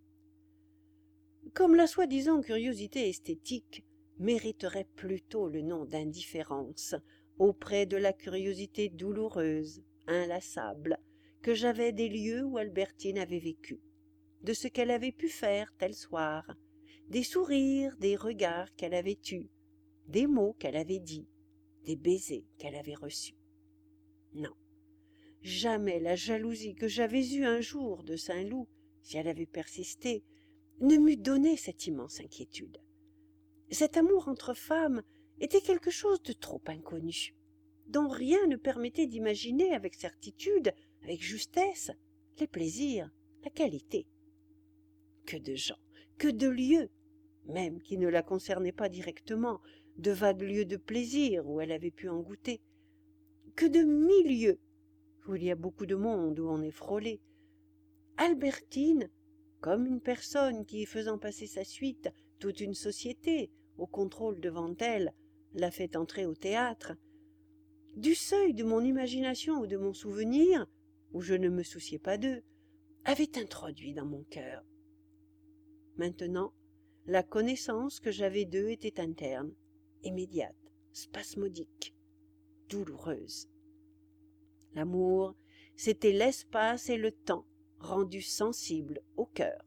Comme la soi-disant curiosité esthétique mériterait plutôt le nom d'indifférence auprès de la curiosité douloureuse, inlassable, que j'avais des lieux où Albertine avait vécu, de ce qu'elle avait pu faire tel soir, des sourires, des regards qu'elle avait eus, des mots qu'elle avait dits, des baisers qu'elle avait reçus. Non, jamais la jalousie que j'avais eue un jour de Saint-Loup, si elle avait persisté, ne m'eût donné cette immense inquiétude. Cet amour entre femmes était quelque chose de trop inconnu, dont rien ne permettait d'imaginer avec certitude, avec justesse, les plaisirs, la qualité. Que de gens, que de lieux, même qui ne la concernaient pas directement, de vagues lieux de plaisir où elle avait pu en goûter, que de milieux où il y a beaucoup de monde, où on est frôlé. Albertine, comme une personne qui, faisant passer sa suite, toute une société, au contrôle devant elle, l'a fait entrer au théâtre, du seuil de mon imagination ou de mon souvenir, où je ne me souciais pas d'eux, avait introduit dans mon cœur. Maintenant, la connaissance que j'avais d'eux était interne, immédiate, spasmodique, douloureuse. L'amour, c'était l'espace et le temps rendus sensibles au cœur.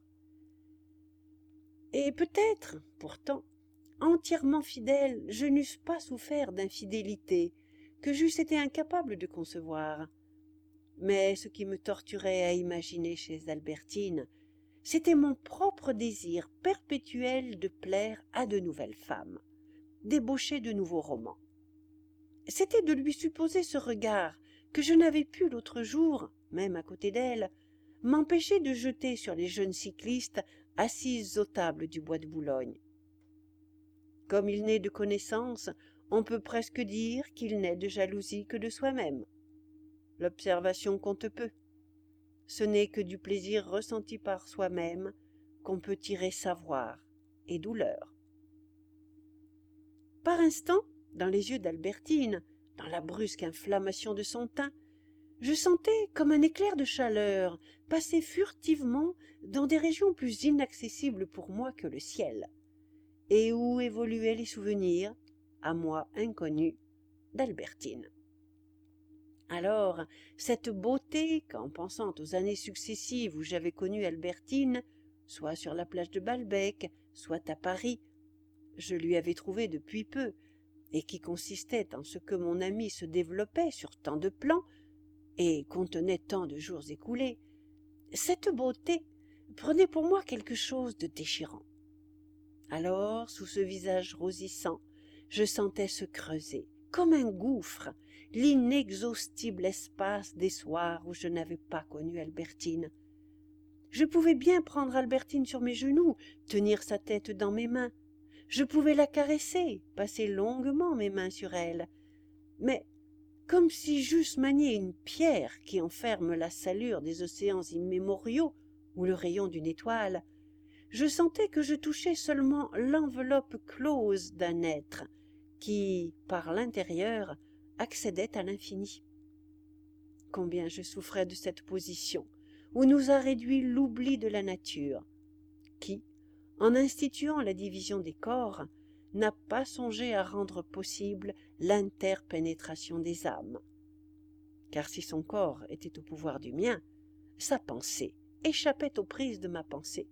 Et peut-être, pourtant, entièrement fidèle, je n'eusse pas souffert d'infidélité, que j'eusse été incapable de concevoir. Mais ce qui me torturait à imaginer chez Albertine, c'était mon propre désir perpétuel de plaire à de nouvelles femmes, d'ébaucher de nouveaux romans. C'était de lui supposer ce regard que je n'avais pu l'autre jour, même à côté d'elle, m'empêcher de jeter sur les jeunes cyclistes assises aux tables du bois de Boulogne. Comme il n'est de connaissance, on peut presque dire qu'il n'est de jalousie que de soi-même. L'observation compte peu. Ce n'est que du plaisir ressenti par soi-même qu'on peut tirer savoir et douleur. Par instant, dans les yeux d'Albertine, dans la brusque inflammation de son teint, je sentais comme un éclair de chaleur passer furtivement dans des régions plus inaccessibles pour moi que le ciel, et où évoluaient les souvenirs, à moi inconnus, d'Albertine. Alors, cette beauté qu'en pensant aux années successives où j'avais connu Albertine, soit sur la plage de Balbec, soit à Paris, je lui avais trouvé depuis peu, et qui consistait en ce que mon ami se développait sur tant de plans, et contenait tant de jours écoulés, cette beauté prenait pour moi quelque chose de déchirant. Alors, sous ce visage rosissant, je sentais se creuser, comme un gouffre, l'inexhaustible espace des soirs où je n'avais pas connu Albertine. Je pouvais bien prendre Albertine sur mes genoux, tenir sa tête dans mes mains. Je pouvais la caresser, passer longuement mes mains sur elle. Mais, comme si j'eusse manié une pierre qui enferme la salure des océans immémoriaux ou le rayon d'une étoile, je sentais que je touchais seulement l'enveloppe close d'un être qui, par l'intérieur, accédait à l'infini. Combien je souffrais de cette position où nous a réduit l'oubli de la nature, qui, en instituant la division des corps, n'a pas songé à rendre possible l'interpénétration des âmes. Car si son corps était au pouvoir du mien, sa pensée échappait aux prises de ma pensée.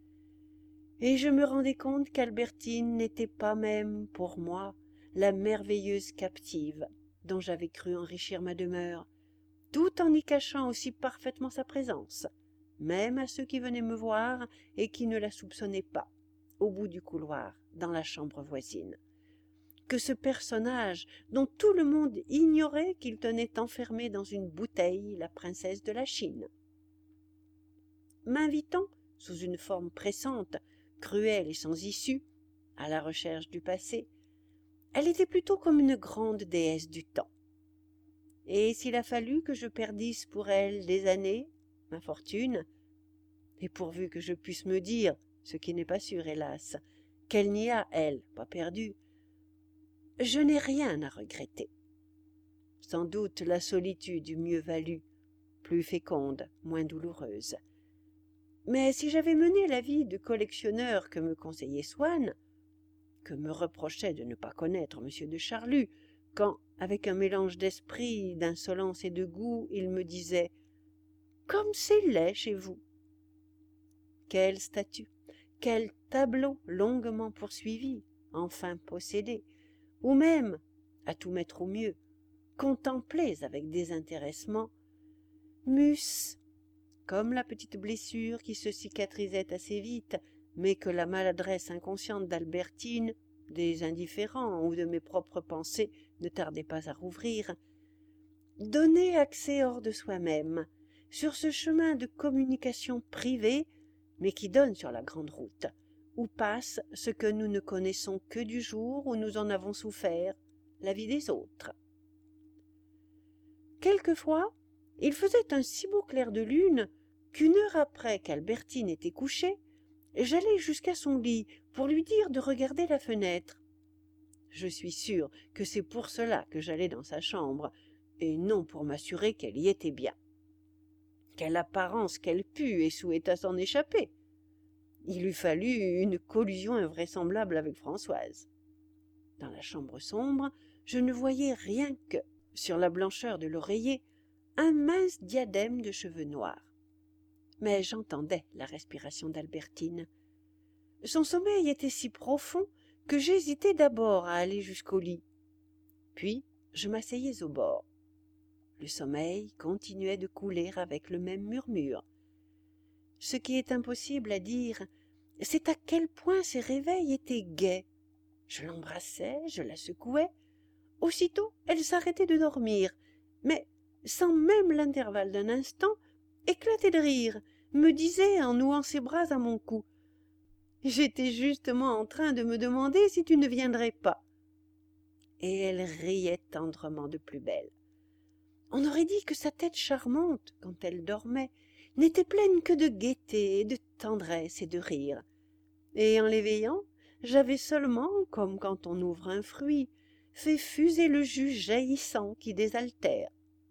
Et je me rendais compte qu'Albertine n'était pas même, pour moi, la merveilleuse captive dont j'avais cru enrichir ma demeure, tout en y cachant aussi parfaitement sa présence, même à ceux qui venaient me voir et qui ne la soupçonnaient pas, au bout du couloir, dans la chambre voisine. que ce personnage dont tout le monde ignorait qu'il tenait enfermé dans une bouteille la princesse de la Chine. M'invitant, sous une forme pressante, cruelle et sans issue, à la recherche du passé, elle était plutôt comme une grande déesse du temps. Et s'il a fallu que je perdisse pour elle des années, ma fortune, et pourvu que je puisse me dire, ce qui n'est pas sûr hélas, qu'elle n'y a, elle, pas perdu, je n'ai rien à regretter. Sans doute la solitude eût mieux valu, plus féconde, moins douloureuse. Mais si j'avais mené la vie de collectionneur que me conseillait Swann, que me reprochait de ne pas connaître M. de Charlus, quand, avec un mélange d'esprit, d'insolence et de goût, il me disait « Comme c'est laid chez vous !» Quelle statue, quel tableau longuement poursuivi, enfin possédé, ou même, à tout mettre au mieux, contemplés avec désintéressement, m'eussent, comme la petite blessure qui se cicatrisait assez vite, mais que la maladresse inconsciente d'Albertine, des indifférents ou de mes propres pensées ne tardait pas à rouvrir, donner accès hors de soi-même, sur ce chemin de communication privée, mais qui donne sur la grande route, où passe ce que nous ne connaissons que du jour où nous en avons souffert, la vie des autres. Quelquefois, il faisait un si beau clair de lune qu'une heure après qu'Albertine était couchée, j'allais jusqu'à son lit pour lui dire de regarder la fenêtre. Je suis sûre que c'est pour cela que j'allais dans sa chambre, et non pour m'assurer qu'elle y était bien. Quelle apparence qu'elle put et souhaita s'en échapper! Il eût fallu une collusion invraisemblable avec Françoise. Dans la chambre sombre, je ne voyais rien que, sur la blancheur de l'oreiller, un mince diadème de cheveux noirs. Mais j'entendais la respiration d'Albertine. Son sommeil était si profond que j'hésitai d'abord à aller jusqu'au lit. Puis je m'asseyais au bord. Le sommeil continuait de couler avec le même murmure. Ce qui est impossible à dire, c'est à quel point ces réveils étaient gais. Je l'embrassais, je la secouais. Aussitôt, elle s'arrêtait de dormir, mais, sans même l'intervalle d'un instant, éclatait de rire, me disait en nouant ses bras à mon cou « J'étais justement en train de me demander si tu ne viendrais pas. » Et elle riait tendrement de plus belle. On aurait dit que sa tête charmante, quand elle dormait, n'était pleine que de gaieté et de tendresse et de rire. Et en l'éveillant, j'avais seulement, comme quand on ouvre un fruit, fait fuser le jus jaillissant qui désaltère.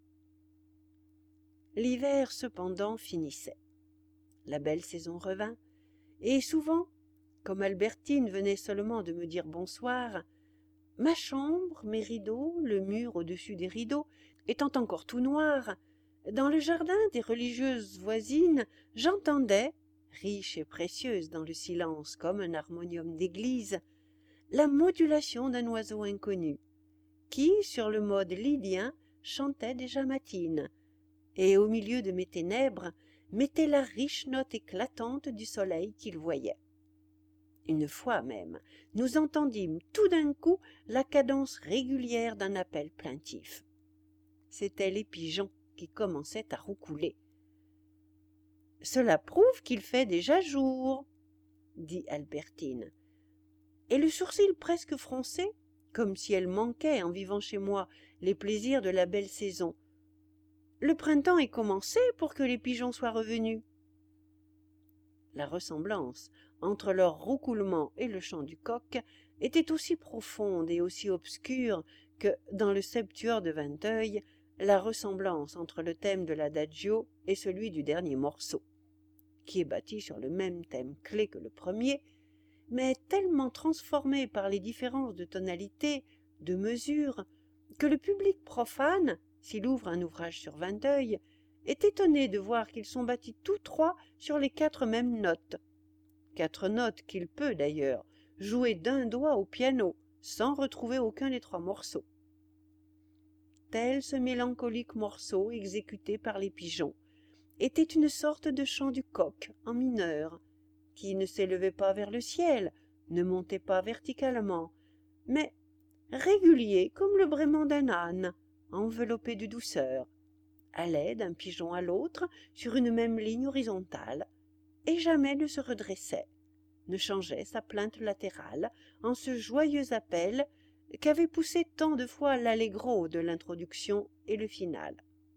L'hiver, cependant, finissait. La belle saison revint, et souvent, comme Albertine venait seulement de me dire bonsoir, ma chambre, mes rideaux, le mur au-dessus des rideaux, étant encore tout noir, dans le jardin des religieuses voisines, j'entendais, riche et précieuse dans le silence comme un harmonium d'église, la modulation d'un oiseau inconnu, qui, sur le mode lydien, chantait déjà matines, et au milieu de mes ténèbres, mettait la riche note éclatante du soleil qu'il voyait. Une fois même, nous entendîmes tout d'un coup la cadence régulière d'un appel plaintif. C'étaient les pigeons qui commençaient à roucouler. « Cela prouve qu'il fait déjà jour, » dit Albertine. Et le sourcil presque froncé, comme si elle manquait en vivant chez moi les plaisirs de la belle saison. « Le printemps est commencé pour que les pigeons soient revenus. » La ressemblance entre leur roucoulement et le chant du coq était aussi profonde et aussi obscure que, dans le septuor de Vinteuil, la ressemblance entre le thème de l'adagio et celui du dernier morceau, qui est bâti sur le même thème clé que le premier, mais tellement transformé par les différences de tonalité, de mesure, que le public profane, s'il ouvre un ouvrage sur Vinteuil, est étonné de voir qu'ils sont bâtis tous trois sur les quatre mêmes notes. Quatre notes qu'il peut, d'ailleurs, jouer d'un doigt au piano, sans retrouver aucun des trois morceaux. Tel ce mélancolique morceau exécuté par les pigeons était une sorte de chant du coq en mineur, qui ne s'élevait pas vers le ciel, ne montait pas verticalement, mais régulier comme le braiement d'un âne, enveloppé de douceur, allait d'un pigeon à l'autre sur une même ligne horizontale, et jamais ne se redressait, ne changeait sa plainte latérale en ce joyeux appel qu'avait poussé tant de fois l'allegro de l'introduction et le final.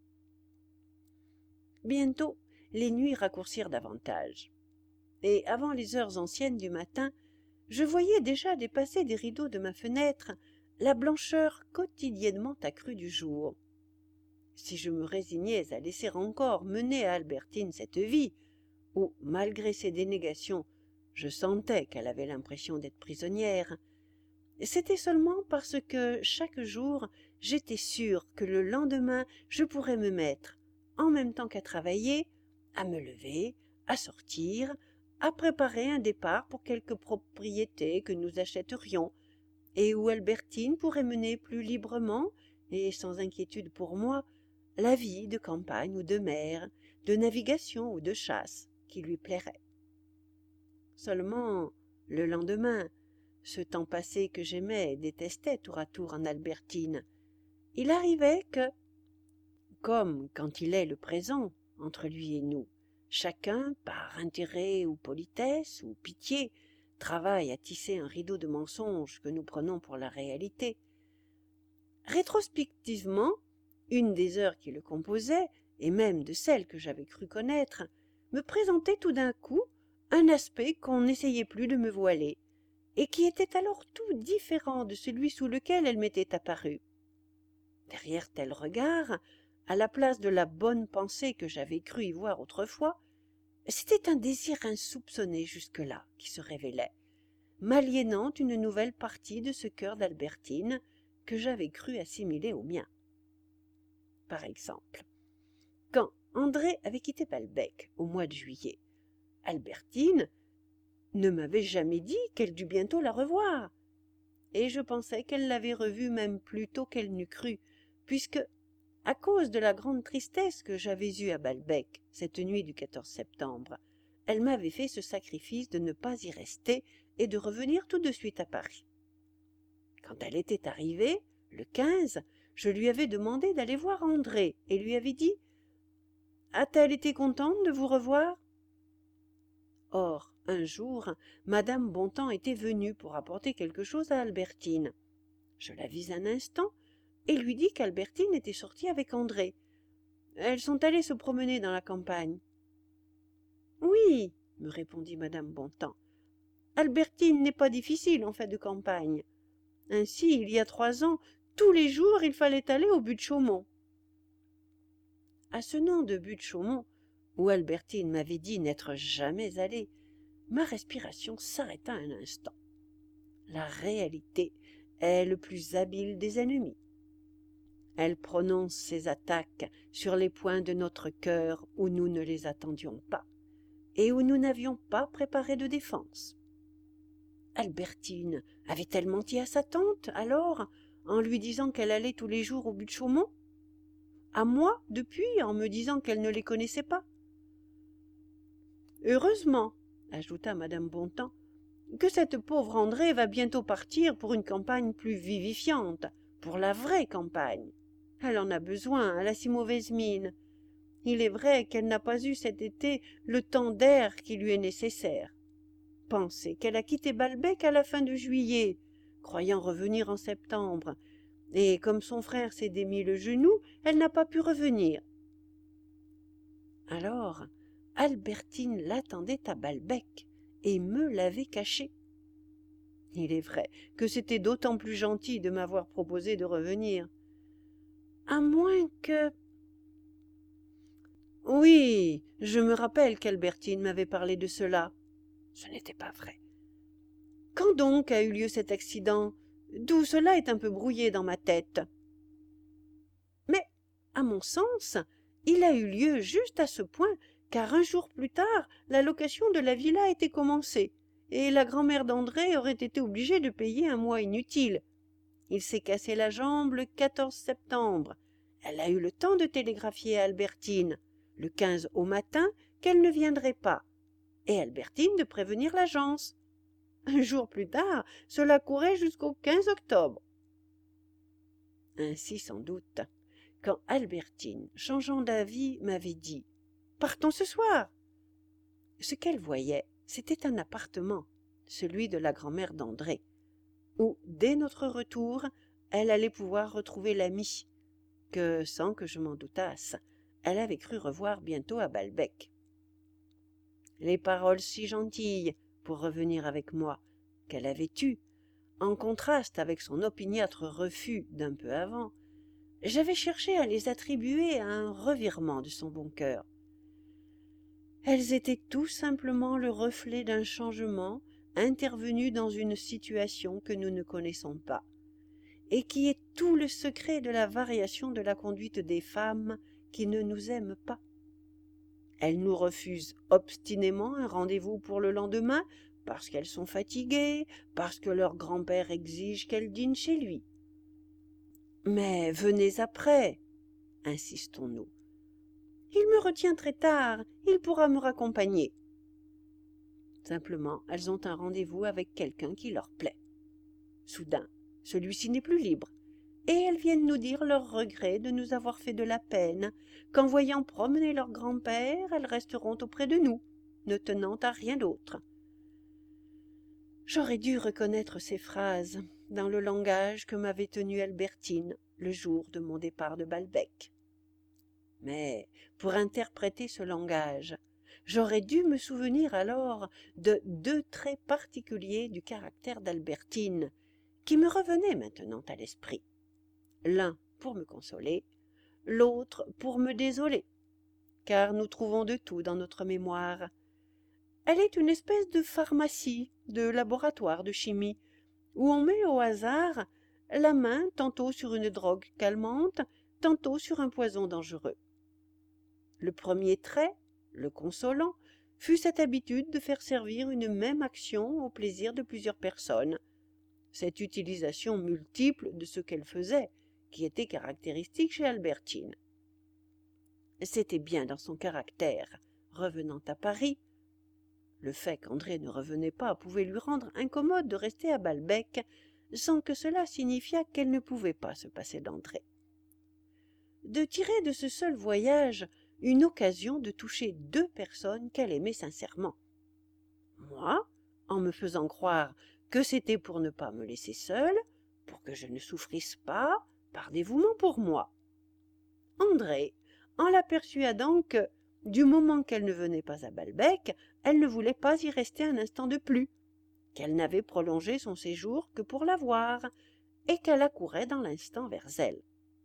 Bientôt, les nuits raccourcirent davantage, et avant les heures anciennes du matin, je voyais déjà dépasser des rideaux de ma fenêtre la blancheur quotidiennement accrue du jour. Si je me résignais à laisser encore mener à Albertine cette vie, où, malgré ses dénégations, je sentais qu'elle avait l'impression d'être prisonnière, c'était seulement parce que chaque jour j'étais sûre que le lendemain je pourrais me mettre, en même temps qu'à travailler, à me lever, à sortir, à préparer un départ pour quelque propriété que nous achèterions, et où Albertine pourrait mener plus librement, et sans inquiétude pour moi, la vie de campagne ou de mer, de navigation ou de chasse qui lui plairait. Seulement, le lendemain, ce temps passé que j'aimais et détestais tour à tour en Albertine, il arrivait que, comme quand il est le présent entre lui et nous, chacun, par intérêt ou politesse ou pitié, travaille à tisser un rideau de mensonges que nous prenons pour la réalité. Rétrospectivement, une des heures qui le composaient, et même de celles que j'avais cru connaître, me présentait tout d'un coup un aspect qu'on n'essayait plus de me voiler, et qui était alors tout différent de celui sous lequel elle m'était apparue. Derrière tel regard, à la place de la bonne pensée que j'avais cru y voir autrefois, c'était un désir insoupçonné jusque-là qui se révélait, m'aliénant une nouvelle partie de ce cœur d'Albertine que j'avais cru assimiler au mien. Par exemple, quand André avait quitté Balbec au mois de juillet, Albertine ne m'avait jamais dit qu'elle dût bientôt la revoir, et je pensais qu'elle l'avait revue même plus tôt qu'elle n'eût cru, puisque, à cause de la grande tristesse que j'avais eue à Balbec cette nuit du quatorze septembre, elle m'avait fait ce sacrifice de ne pas y rester et de revenir tout de suite à Paris. Quand elle était arrivée, le quinze, je lui avais demandé d'aller voir André et lui avais dit « A-t-elle été contente de vous revoir ?» Or, un jour, Madame Bontemps était venue pour apporter quelque chose à Albertine. Je la vis un instant et lui dis qu'Albertine était sortie avec André. Elles sont allées se promener dans la campagne. « Oui, » me répondit Madame Bontemps, « Albertine n'est pas difficile en fait de campagne. Ainsi, il y a trois ans, tous les jours, il fallait aller au but de Chaumont. » À ce nom de but de Chaumont, où Albertine m'avait dit n'être jamais allée, ma respiration s'arrêta un instant. La réalité est le plus habile des ennemis. Elle prononce ses attaques sur les points de notre cœur où nous ne les attendions pas et où nous n'avions pas préparé de défense. Albertine avait-elle menti à sa tante, alors, en lui disant qu'elle allait tous les jours au but de Chaumont? À moi, depuis, en me disant qu'elle ne les connaissait pas? Heureusement, ajouta Madame Bontemps, que cette pauvre André va bientôt partir pour une campagne plus vivifiante, pour la vraie campagne. Elle en a besoin, elle a si mauvaise mine. Il est vrai qu'elle n'a pas eu cet été le temps d'air qui lui est nécessaire. Pensez qu'elle a quitté Balbec à la fin de juillet, croyant revenir en septembre, et comme son frère s'est démis le genou, elle n'a pas pu revenir. Alors, Albertine l'attendait à Balbec et me l'avait caché. Il est vrai que c'était d'autant plus gentil de m'avoir proposé de revenir. À moins que... Oui, je me rappelle qu'Albertine m'avait parlé de cela. Ce n'était pas vrai. Quand donc a eu lieu cet accident? Tout cela est un peu brouillé dans ma tête. Mais, à mon sens, il a eu lieu juste à ce point, car un jour plus tard, la location de la villa était commencée, et la grand-mère d'André aurait été obligée de payer un mois inutile. Il s'est cassé la jambe le quatorze septembre. Elle a eu le temps de télégraphier à Albertine, le quinze au matin, qu'elle ne viendrait pas, et Albertine de prévenir l'agence. Un jour plus tard, cela courait jusqu'au quinze octobre. Ainsi sans doute, quand Albertine, changeant d'avis, m'avait dit « Partons ce soir !» Ce qu'elle voyait, c'était un appartement, celui de la grand-mère d'André, où, dès notre retour, elle allait pouvoir retrouver l'amie, que, sans que je m'en doutasse, elle avait cru revoir bientôt à Balbec. Les paroles si gentilles, pour revenir avec moi, qu'elle avait eues, en contraste avec son opiniâtre refus d'un peu avant, j'avais cherché à les attribuer à un revirement de son bon cœur. Elles étaient tout simplement le reflet d'un changement intervenu dans une situation que nous ne connaissons pas, et qui est tout le secret de la variation de la conduite des femmes qui ne nous aiment pas. Elles nous refusent obstinément un rendez-vous pour le lendemain parce qu'elles sont fatiguées, parce que leur grand-père exige qu'elles dînent chez lui. « Mais venez après, insistons-nous. Il me retient très tard, il pourra me raccompagner. » Simplement, elles ont un rendez-vous avec quelqu'un qui leur plaît. Soudain, celui-ci n'est plus libre, et elles viennent nous dire leur regret de nous avoir fait de la peine, qu'en voyant promener leur grand-père, elles resteront auprès de nous, ne tenant à rien d'autre. J'aurais dû reconnaître ces phrases dans le langage que m'avait tenu Albertine le jour de mon départ de Balbec. Mais pour interpréter ce langage, j'aurais dû me souvenir alors de deux traits particuliers du caractère d'Albertine qui me revenaient maintenant à l'esprit. L'un pour me consoler, l'autre pour me désoler, car nous trouvons de tout dans notre mémoire. Elle est une espèce de pharmacie, de laboratoire de chimie, où on met au hasard la main tantôt sur une drogue calmante, tantôt sur un poison dangereux. Le premier trait, le consolant, fut cette habitude de faire servir une même action au plaisir de plusieurs personnes, cette utilisation multiple de ce qu'elle faisait, qui était caractéristique chez Albertine. C'était bien dans son caractère, revenant à Paris. Le fait qu'André ne revenait pas pouvait lui rendre incommode de rester à Balbec, sans que cela signifiât qu'elle ne pouvait pas se passer d'André. De tirer de ce seul voyage une occasion de toucher deux personnes qu'elle aimait sincèrement. Moi, en me faisant croire que c'était pour ne pas me laisser seule, pour que je ne souffrisse pas, par dévouement pour moi. André, en la persuadant que, du moment qu'elle ne venait pas à Balbec, elle ne voulait pas y rester un instant de plus, qu'elle n'avait prolongé son séjour que pour la voir, et qu'elle accourait dans l'instant vers elle.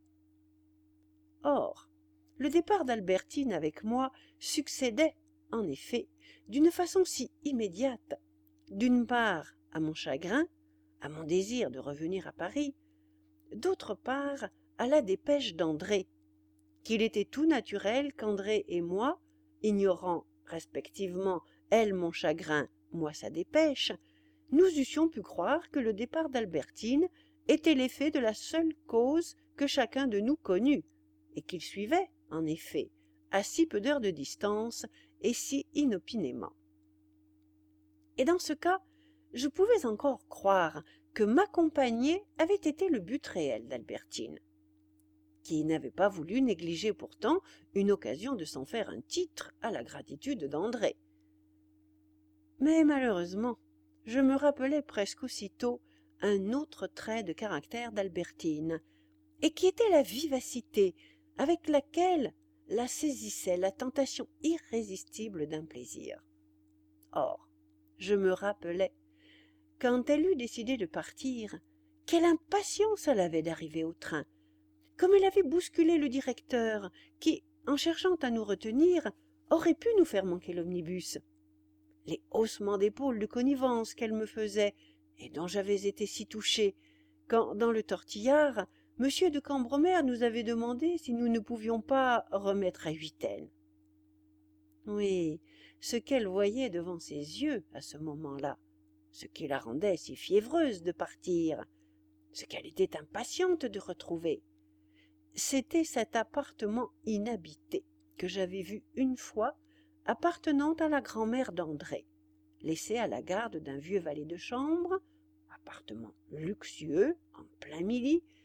Or, le départ d'Albertine avec moi succédait, en effet, d'une façon si immédiate, d'une part à mon chagrin, à mon désir de revenir à Paris, d'autre part à la dépêche d'André, qu'il était tout naturel qu'André et moi, ignorant respectivement elle mon chagrin, moi sa dépêche, nous eussions pu croire que le départ d'Albertine était l'effet de la seule cause que chacun de nous connût, et qu'il suivait, en effet, à si peu d'heures de distance et si inopinément. Et dans ce cas, je pouvais encore croire que m'accompagner avait été le but réel d'Albertine, qui n'avait pas voulu négliger pourtant une occasion de s'en faire un titre à la gratitude d'André. Mais malheureusement, je me rappelais presque aussitôt un autre trait de caractère d'Albertine, et qui était la vivacité avec laquelle la saisissait la tentation irrésistible d'un plaisir. Or, je me rappelais, quand elle eut décidé de partir, quelle impatience elle avait d'arriver au train, comme elle avait bousculé le directeur, qui, en cherchant à nous retenir, aurait pu nous faire manquer l'omnibus. Les haussements d'épaules de connivence qu'elle me faisait, et dont j'avais été si touché, quand, dans le tortillard, Monsieur de Cambremer nous avait demandé si nous ne pouvions pas remettre à huitaine. Oui, ce qu'elle voyait devant ses yeux à ce moment-là, ce qui la rendait si fiévreuse de partir, ce qu'elle était impatiente de retrouver, c'était cet appartement inhabité que j'avais vu une fois appartenant à la grand-mère d'André, laissé à la garde d'un vieux valet de chambre, appartement luxueux, en plein midi,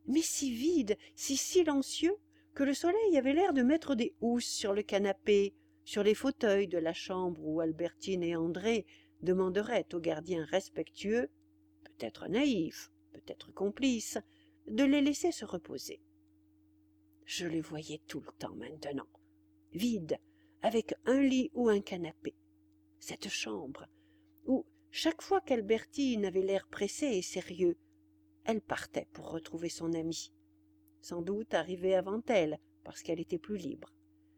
mais si vide, si silencieux, que le soleil avait l'air de mettre des housses sur le canapé, sur les fauteuils de la chambre où Albertine et André demanderaient au gardien respectueux, peut-être naïf, peut-être complice, de les laisser se reposer. Je les voyais tout le temps maintenant, vide, avec un lit ou un canapé. Cette chambre, où, chaque fois qu'Albertine avait l'air pressé et sérieux, elle partait pour retrouver son amie, sans doute arrivée avant elle, parce qu'elle était plus libre.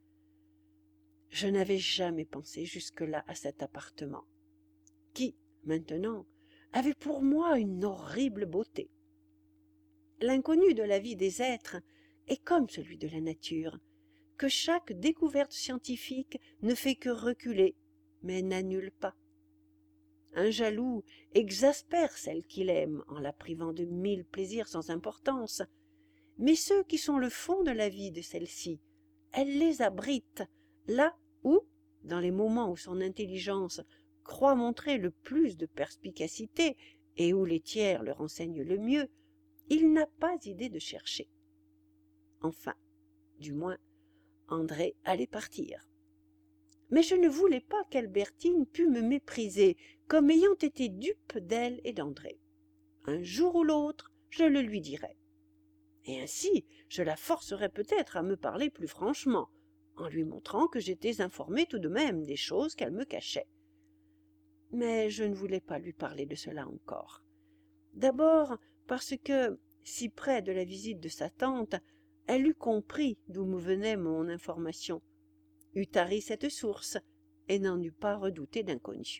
Je n'avais jamais pensé jusque-là à cet appartement, qui, maintenant, avait pour moi une horrible beauté. L'inconnu de la vie des êtres est comme celui de la nature, que chaque découverte scientifique ne fait que reculer, mais n'annule pas. Un jaloux exaspère celle qu'il aime en la privant de mille plaisirs sans importance, mais ceux qui sont le fond de la vie de celle-ci, elle les abrite là où, dans les moments où son intelligence croit montrer le plus de perspicacité et où les tiers le renseignent le mieux, il n'a pas idée de chercher. Enfin, du moins, André allait partir. Mais je ne voulais pas qu'Albertine pût me mépriser comme ayant été dupe d'elle et d'André. Un jour ou l'autre, je le lui dirais. Et ainsi, je la forcerais peut-être à me parler plus franchement, en lui montrant que j'étais informé tout de même des choses qu'elle me cachait. Mais je ne voulais pas lui parler de cela encore. D'abord parce que, si près de la visite de sa tante, elle eût compris d'où me venait mon information, eût tari cette source, et n'en eût pas redouté d'inconnu.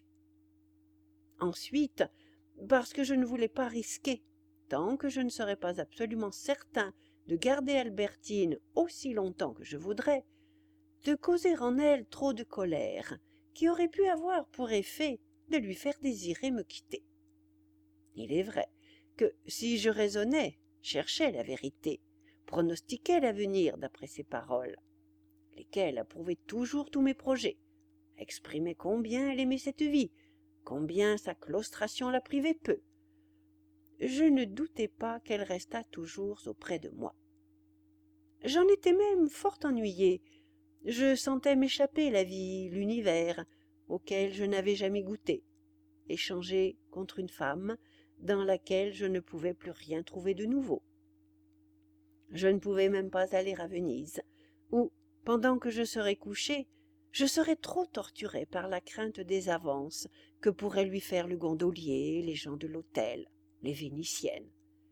Ensuite, parce que je ne voulais pas risquer, tant que je ne serais pas absolument certain de garder Albertine aussi longtemps que je voudrais, de causer en elle trop de colère, qui aurait pu avoir pour effet de lui faire désirer me quitter. Il est vrai que si je raisonnais, cherchais la vérité, pronostiquais l'avenir d'après ses paroles, lesquelles approuvaient toujours tous mes projets, exprimaient combien elle aimait cette vie, combien sa claustration la privait peu, je ne doutais pas qu'elle restât toujours auprès de moi. J'en étais même fort ennuyée. Je sentais m'échapper la vie, l'univers, auquel je n'avais jamais goûté, échangé contre une femme dans laquelle je ne pouvais plus rien trouver de nouveau. Je ne pouvais même pas aller à Venise, où, pendant que je serais couchée, je serais trop torturée par la crainte des avances que pourraient lui faire le gondolier, les gens de l'hôtel, les Vénitiennes.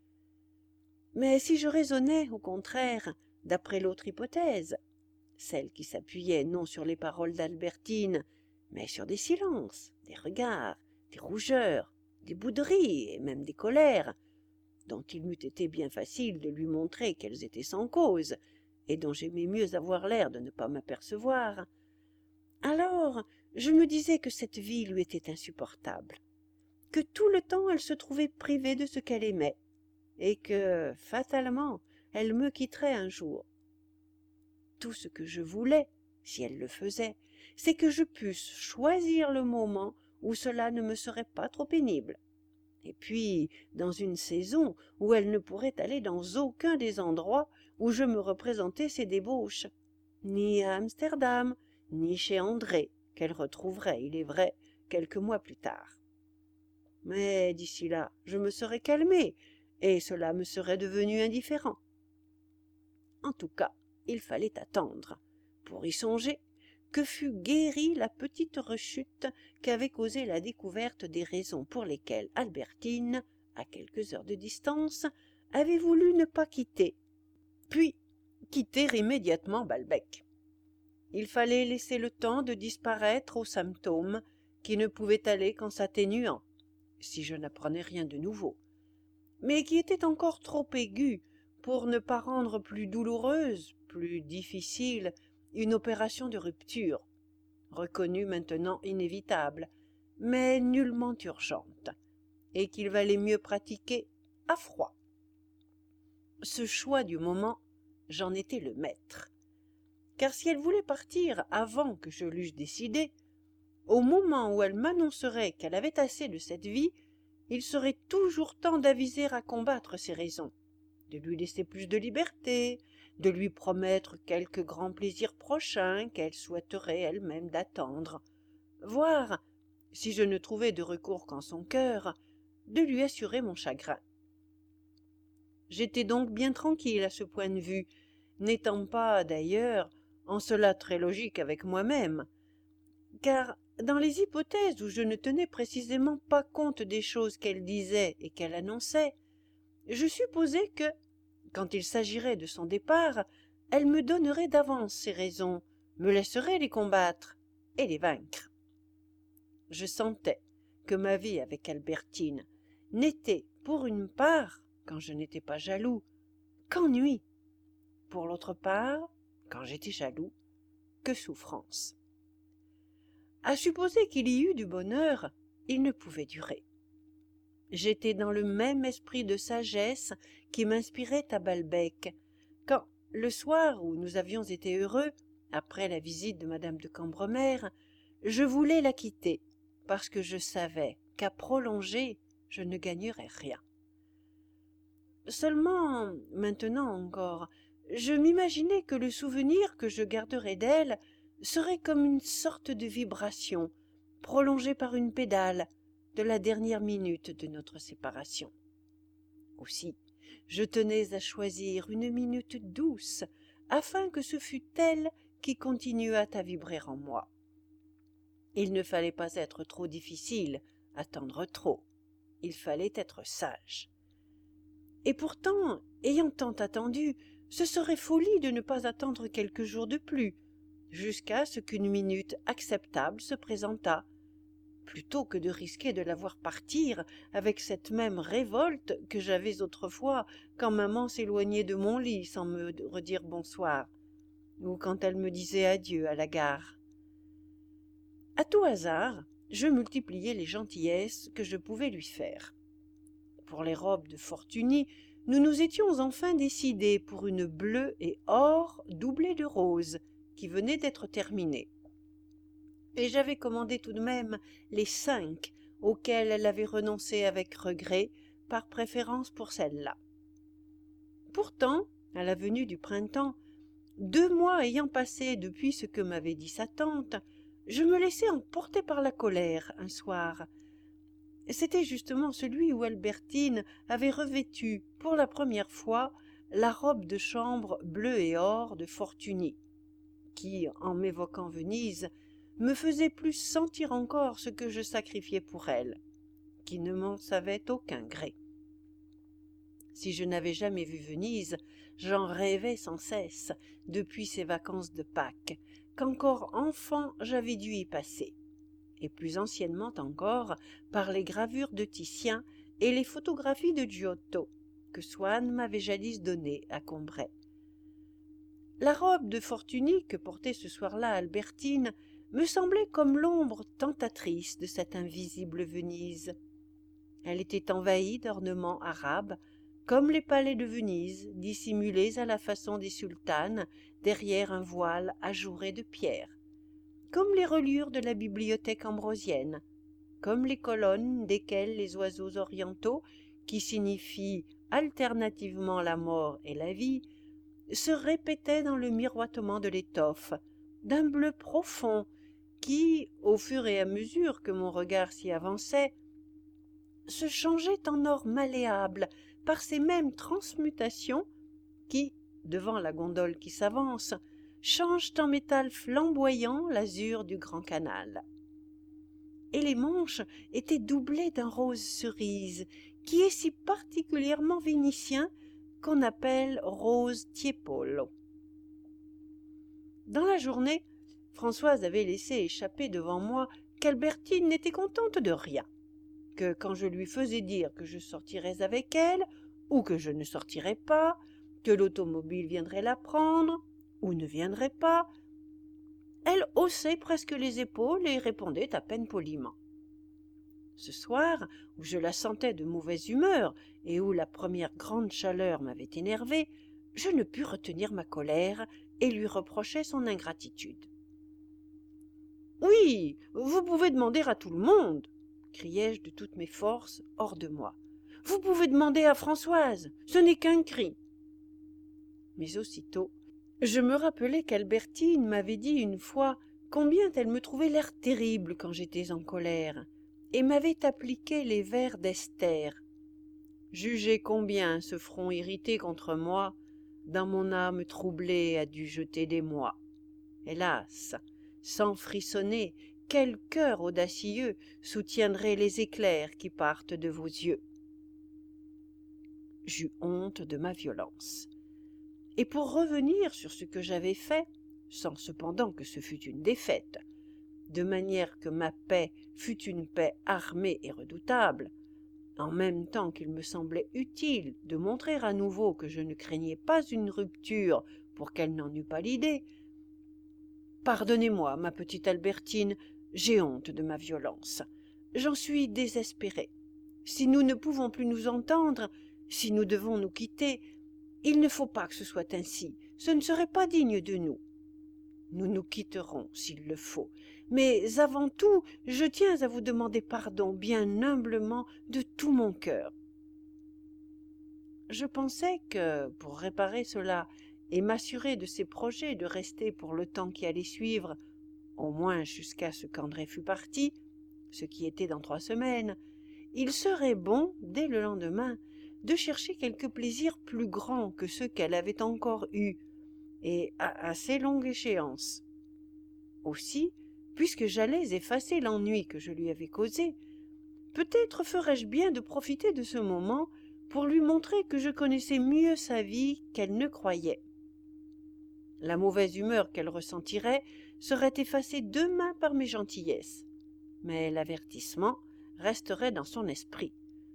Mais si je raisonnais, au contraire, d'après l'autre hypothèse, celle qui s'appuyait non sur les paroles d'Albertine, mais sur des silences, des regards, des rougeurs, des bouderies et même des colères, dont il m'eût été bien facile de lui montrer qu'elles étaient sans cause, et dont j'aimais mieux avoir l'air de ne pas m'apercevoir, alors je me disais que cette vie lui était insupportable, que tout le temps elle se trouvait privée de ce qu'elle aimait, et que, fatalement, elle me quitterait un jour. Tout ce que je voulais, si elle le faisait, c'est que je pusse choisir le moment où cela ne me serait pas trop pénible, et puis dans une saison où elle ne pourrait aller dans aucun des endroits où je me représentais ses débauches, ni à Amsterdam, ni chez André, qu'elle retrouverait, il est vrai, quelques mois plus tard. Mais d'ici là, je me serais calmée, et cela me serait devenu indifférent. En tout cas, il fallait attendre, pour y songer, que fût guérie la petite rechute qu'avait causée la découverte des raisons pour lesquelles Albertine, à quelques heures de distance, avait voulu ne pas quitter, puis quitter immédiatement Balbec. Il fallait laisser le temps de disparaître aux symptômes qui ne pouvaient aller qu'en s'atténuant, si je n'apprenais rien de nouveau, mais qui étaient encore trop aigus pour ne pas rendre plus douloureuse, plus difficile, une opération de rupture, reconnue maintenant inévitable, mais nullement urgente, et qu'il valait mieux pratiquer à froid. Ce choix du moment, j'en étais le maître, car si elle voulait partir avant que je l'eusse décidé, au moment où elle m'annoncerait qu'elle avait assez de cette vie, il serait toujours temps d'aviser à combattre ses raisons, de lui laisser plus de liberté, de lui promettre quelque grand plaisir prochain qu'elle souhaiterait elle-même d'attendre, voire, si je ne trouvais de recours qu'en son cœur, de lui assurer mon chagrin. J'étais donc bien tranquille à ce point de vue, n'étant pas, d'ailleurs, en cela très logique avec moi-même, car dans les hypothèses où je ne tenais précisément pas compte des choses qu'elle disait et qu'elle annonçait, je supposais que, quand il s'agirait de son départ, elle me donnerait d'avance ses raisons, me laisserait les combattre et les vaincre. Je sentais que ma vie avec Albertine n'était, pour une part, quand je n'étais pas jaloux, qu'ennui, pour l'autre part, quand j'étais jaloux, que souffrance. À supposer qu'il y eût du bonheur, il ne pouvait durer. J'étais dans le même esprit de sagesse qui m'inspirait à Balbec, quand, le soir où nous avions été heureux, après la visite de madame de Cambremer, je voulais la quitter, parce que je savais qu'à prolonger, je ne gagnerais rien. Seulement, maintenant encore, je m'imaginais que le souvenir que je garderais d'elle serait comme une sorte de vibration, prolongée par une pédale, de la dernière minute de notre séparation. Aussi, je tenais à choisir une minute douce, afin que ce fût elle qui continuât à vibrer en moi. Il ne fallait pas être trop difficile, attendre trop. Il fallait être sage. Et pourtant, ayant tant attendu, ce serait folie de ne pas attendre quelques jours de plus, jusqu'à ce qu'une minute acceptable se présentât, plutôt que de risquer de la voir partir avec cette même révolte que j'avais autrefois quand maman s'éloignait de mon lit sans me redire bonsoir, ou quand elle me disait adieu à la gare. À tout hasard, je multipliais les gentillesses que je pouvais lui faire. Pour les robes de Fortuny, nous nous étions enfin décidés pour une bleue et or doublée de rose, qui venait d'être terminée. Et j'avais commandé tout de même les cinq auxquelles elle avait renoncé avec regret, par préférence pour celle-là. Pourtant, à la venue du printemps, deux mois ayant passé depuis ce que m'avait dit sa tante, je me laissai emporter par la colère un soir. C'était justement celui où Albertine avait revêtu pour la première fois la robe de chambre bleue et or de Fortuny, qui, en m'évoquant Venise, me faisait plus sentir encore ce que je sacrifiais pour elle, qui ne m'en savait aucun gré. Si je n'avais jamais vu Venise, j'en rêvais sans cesse depuis ces vacances de Pâques, qu'encore enfant j'avais dû y passer, et plus anciennement encore par les gravures de Titien et les photographies de Giotto, que Swann m'avait jadis données à Combray. La robe de Fortuny que portait ce soir-là Albertine me semblait comme l'ombre tentatrice de cette invisible Venise. Elle était envahie d'ornements arabes, comme les palais de Venise, dissimulés à la façon des sultanes derrière un voile ajouré de pierre, comme les reliures de la bibliothèque ambrosienne, comme les colonnes desquelles les oiseaux orientaux, qui signifient alternativement la mort et la vie, se répétaient dans le miroitement de l'étoffe, d'un bleu profond qui, au fur et à mesure que mon regard s'y avançait, se changeait en or malléable par ces mêmes transmutations qui, devant la gondole qui s'avance, changent en métal flamboyant l'azur du grand canal. Et les manches étaient doublées d'un rose cerise, qui est si particulièrement vénitien qu'on appelle rose tiepolo. Dans la journée, Françoise avait laissé échapper devant moi qu'Albertine n'était contente de rien, que quand je lui faisais dire que je sortirais avec elle, ou que je ne sortirais pas, que l'automobile viendrait la prendre, ou ne viendrait pas, elle haussait presque les épaules et répondait à peine poliment. Ce soir, où je la sentais de mauvaise humeur et où la première grande chaleur m'avait énervé, je ne pus retenir ma colère et lui reprochai son ingratitude. « Oui, vous pouvez demander à tout le monde !» criai-je de toutes mes forces hors de moi. Vous pouvez demander à Françoise, ce n'est qu'un cri. » Mais aussitôt, je me rappelai qu'Albertine m'avait dit une fois combien elle me trouvait l'air terrible quand j'étais en colère, et m'avait appliqué les vers d'Esther. Jugez combien ce front irrité contre moi, dans mon âme troublée, a dû jeter des mois. Hélas, sans frissonner, quel cœur audacieux soutiendrait les éclairs qui partent de vos yeux? J'eus honte de ma violence. Et pour revenir sur ce que j'avais fait, sans cependant que ce fût une défaite, de manière que ma paix fût une paix armée et redoutable, en même temps qu'il me semblait utile de montrer à nouveau que je ne craignais pas une rupture pour qu'elle n'en eût pas l'idée. Pardonnez-moi, ma petite Albertine, j'ai honte de ma violence. J'en suis désespéré. Si nous ne pouvons plus nous entendre, si nous devons nous quitter, il ne faut pas que ce soit ainsi, ce ne serait pas digne de nous. Nous nous quitterons s'il le faut, mais avant tout, je tiens à vous demander pardon bien humblement de tout mon cœur. Je pensais que, pour réparer cela et m'assurer de ses projets de rester pour le temps qui allait suivre, au moins jusqu'à ce qu'André fût parti, ce qui était dans trois semaines, il serait bon, dès le lendemain, de chercher quelque plaisir plus grand que ceux qu'elle avait encore eus, et à assez longue échéance. Aussi, puisque j'allais effacer l'ennui que je lui avais causé, peut-être ferais-je bien de profiter de ce moment pour lui montrer que je connaissais mieux sa vie qu'elle ne croyait. La mauvaise humeur qu'elle ressentirait serait effacée demain par mes gentillesses, mais l'avertissement resterait dans son esprit.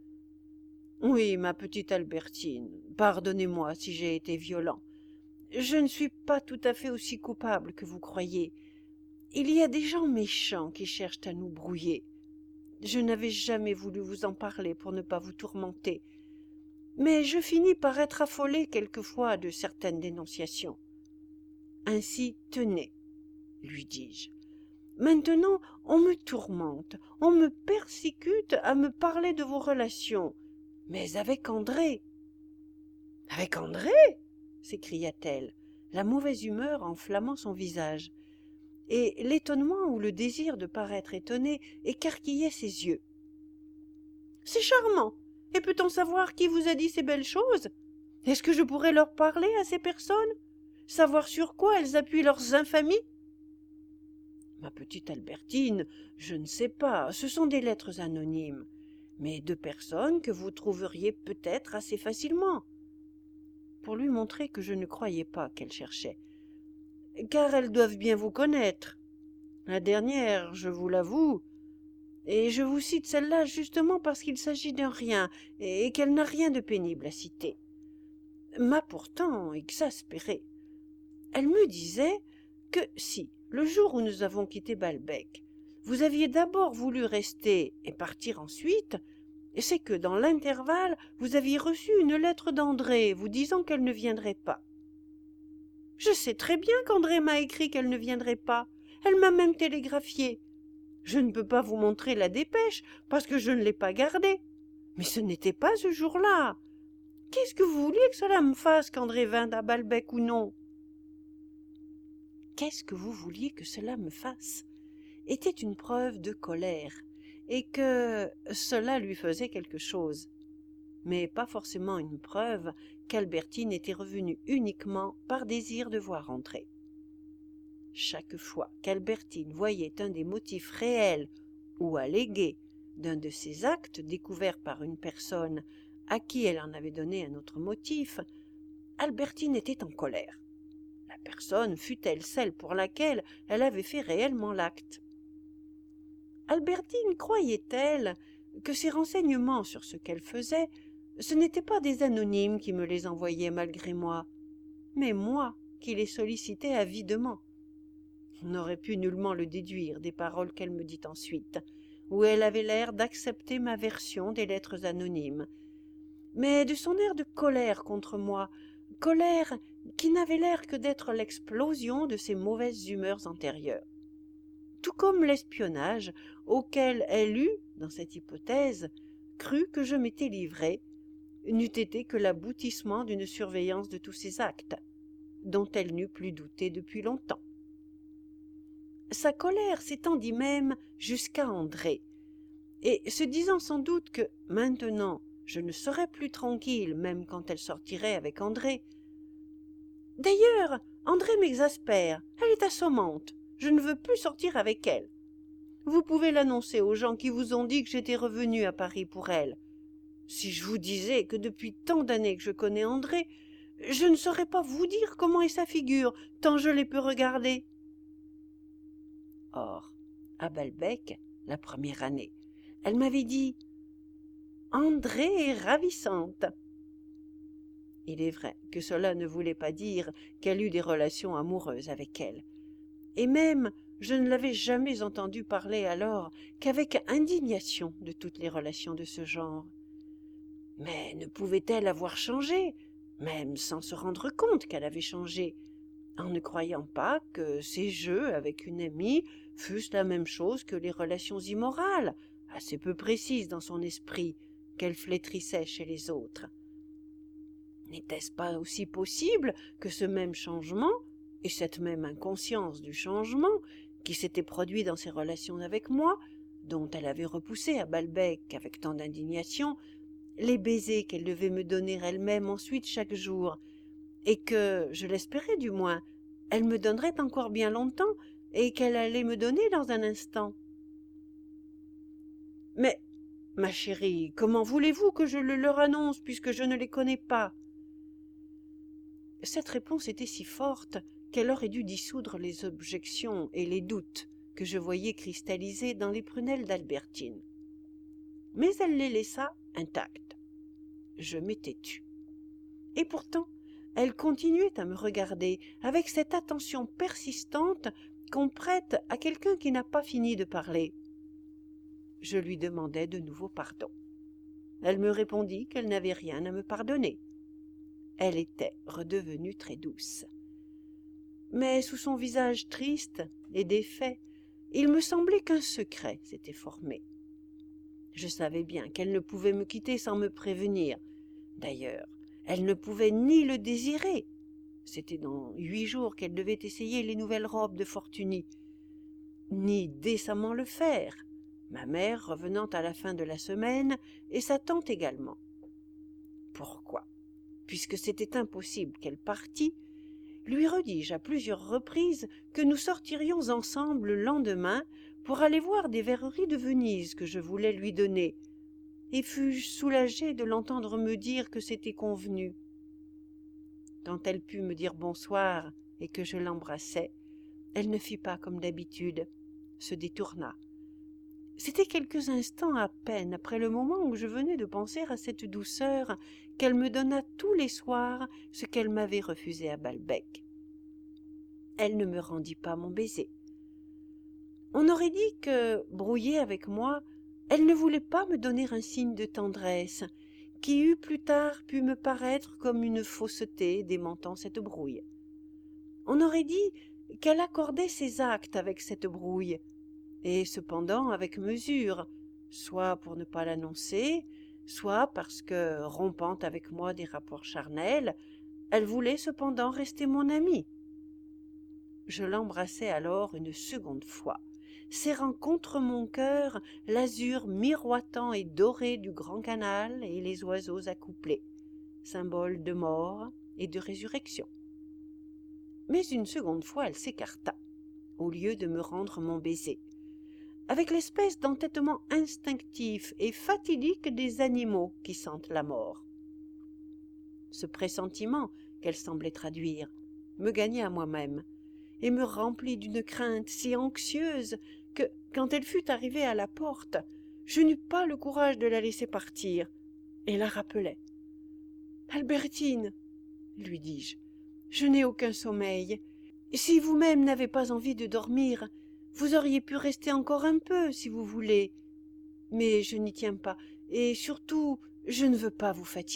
Oui, ma petite Albertine, pardonnez-moi si j'ai été violent. Je ne suis pas tout à fait aussi coupable que vous croyez. Il y a des gens méchants qui cherchent à nous brouiller. Je n'avais jamais voulu vous en parler pour ne pas vous tourmenter, mais je finis par être affolée quelquefois de certaines dénonciations. Ainsi, tenez, lui dis-je. Maintenant, on me tourmente, on me persécute à me parler de vos relations, mais avec André. Avec André? S'écria-t-elle, la mauvaise humeur enflammant son visage, et l'étonnement ou le désir de paraître étonnée écarquillait ses yeux. C'est charmant. Et peut-on savoir qui vous a dit ces belles choses? Est-ce que je pourrais leur parler à ces personnes? Savoir sur quoi elles appuient leurs infamies? Ma petite Albertine, je ne sais pas, ce sont des lettres anonymes, mais de personnes que vous trouveriez peut-être assez facilement. Pour lui montrer que je ne croyais pas qu'elle cherchait. Car elles doivent bien vous connaître. La dernière, je vous l'avoue, et je vous cite celle-là justement parce qu'il s'agit d'un rien et qu'elle n'a rien de pénible à citer, m'a pourtant exaspérée. Elle me disait que si, le jour où nous avons quitté Balbec, vous aviez d'abord voulu rester et partir ensuite, c'est que dans l'intervalle, vous aviez reçu une lettre d'André vous disant qu'elle ne viendrait pas. Je sais très bien qu'André m'a écrit qu'elle ne viendrait pas. Elle m'a même télégraphié. Je ne peux pas vous montrer la dépêche parce que je ne l'ai pas gardée. Mais ce n'était pas ce jour-là. Qu'est-ce que vous vouliez que cela me fasse qu'André vînt à Balbec ou non? Qu'est-ce que vous vouliez que cela me fasse était une preuve de colère, et que cela lui faisait quelque chose, mais pas forcément une preuve qu'Albertine était revenue uniquement par désir de voir André. Chaque fois qu'Albertine voyait un des motifs réels ou allégués d'un de ces actes découverts par une personne à qui elle en avait donné un autre motif, Albertine était en colère. La personne fût-elle celle pour laquelle elle avait fait réellement l'acte. Albertine croyait-elle que ces renseignements sur ce qu'elle faisait, ce n'étaient pas des anonymes qui me les envoyaient malgré moi, mais moi qui les sollicitais avidement. On n'aurait pu nullement le déduire des paroles qu'elle me dit ensuite, où elle avait l'air d'accepter ma version des lettres anonymes, mais de son air de colère contre moi, colère qui n'avait l'air que d'être l'explosion de ses mauvaises humeurs antérieures. Tout comme l'espionnage, auquel elle eut, dans cette hypothèse, cru que je m'étais livré, n'eût été que l'aboutissement d'une surveillance de tous ses actes, dont elle n'eût plus douté depuis longtemps. Sa colère s'étendit même jusqu'à André, et se disant sans doute que, maintenant, je ne serais plus tranquille même quand elle sortirait avec André. « D'ailleurs, André m'exaspère, elle est assommante, je ne veux plus sortir avec elle. Vous pouvez l'annoncer aux gens qui vous ont dit que j'étais revenu à Paris pour elle. Si je vous disais que depuis tant d'années que je connais André, je ne saurais pas vous dire comment est sa figure, tant je l'ai peu regardée. » Or, à Balbec, la première année, elle m'avait dit « André est ravissante ». Il est vrai que cela ne voulait pas dire qu'elle eût des relations amoureuses avec elle. Et même, je ne l'avais jamais entendue parler alors qu'avec indignation de toutes les relations de ce genre. Mais ne pouvait-elle avoir changé, même sans se rendre compte qu'elle avait changé, en ne croyant pas que ses jeux avec une amie fussent la même chose que les relations immorales, assez peu précises dans son esprit, qu'elle flétrissait chez les autres? N'était-ce pas aussi possible que ce même changement, et cette même inconscience du changement, qui s'était produit dans ses relations avec moi, dont elle avait repoussé à Balbec avec tant d'indignation, les baisers qu'elle devait me donner elle-même ensuite chaque jour, et que, je l'espérais du moins, elle me donnerait encore bien longtemps, et qu'elle allait me donner dans un instant. « Mais, ma chérie, comment voulez-vous que je le leur annonce, puisque je ne les connais pas ?» Cette réponse était si forte qu'elle aurait dû dissoudre les objections et les doutes que je voyais cristalliser dans les prunelles d'Albertine. Mais elle les laissa intactes. Je m'étais tue. Et pourtant, elle continuait à me regarder avec cette attention persistante qu'on prête à quelqu'un qui n'a pas fini de parler. Je lui demandai de nouveau pardon. Elle me répondit qu'elle n'avait rien à me pardonner. Elle était redevenue très douce. Mais sous son visage triste et défait, il me semblait qu'un secret s'était formé. Je savais bien qu'elle ne pouvait me quitter sans me prévenir. D'ailleurs, elle ne pouvait ni le désirer. C'était dans huit jours qu'elle devait essayer les nouvelles robes de Fortuny. Ni décemment le faire, ma mère revenant à la fin de la semaine et sa tante également. Pourquoi, puisque c'était impossible qu'elle partît, lui redis-je à plusieurs reprises que nous sortirions ensemble le lendemain pour aller voir des verreries de Venise que je voulais lui donner, et fus-je soulagée de l'entendre me dire que c'était convenu. Quand elle put me dire bonsoir et que je l'embrassai, elle ne fit pas comme d'habitude, se détourna. C'était quelques instants à peine après le moment où je venais de penser à cette douceur qu'elle me donna tous les soirs ce qu'elle m'avait refusé à Balbec. Elle ne me rendit pas mon baiser. On aurait dit que, brouillée avec moi, elle ne voulait pas me donner un signe de tendresse, qui eût plus tard pu me paraître comme une fausseté démentant cette brouille. On aurait dit qu'elle accordait ses actes avec cette brouille, et cependant avec mesure, soit pour ne pas l'annoncer, soit parce que, rompant avec moi des rapports charnels, elle voulait cependant rester mon amie. Je l'embrassai alors une seconde fois, serrant contre mon cœur l'azur miroitant et doré du grand canal et les oiseaux accouplés, symboles de mort et de résurrection. Mais une seconde fois elle s'écarta, au lieu de me rendre mon baiser, avec l'espèce d'entêtement instinctif et fatidique des animaux qui sentent la mort. Ce pressentiment qu'elle semblait traduire me gagna à moi-même et me remplit d'une crainte si anxieuse que, quand elle fut arrivée à la porte, je n'eus pas le courage de la laisser partir et la rappelai. « Albertine, lui dis-je, je n'ai aucun sommeil. Si vous-même n'avez pas envie de dormir, vous auriez pu rester encore un peu, si vous voulez. Mais je n'y tiens pas, et surtout, je ne veux pas vous fatiguer. »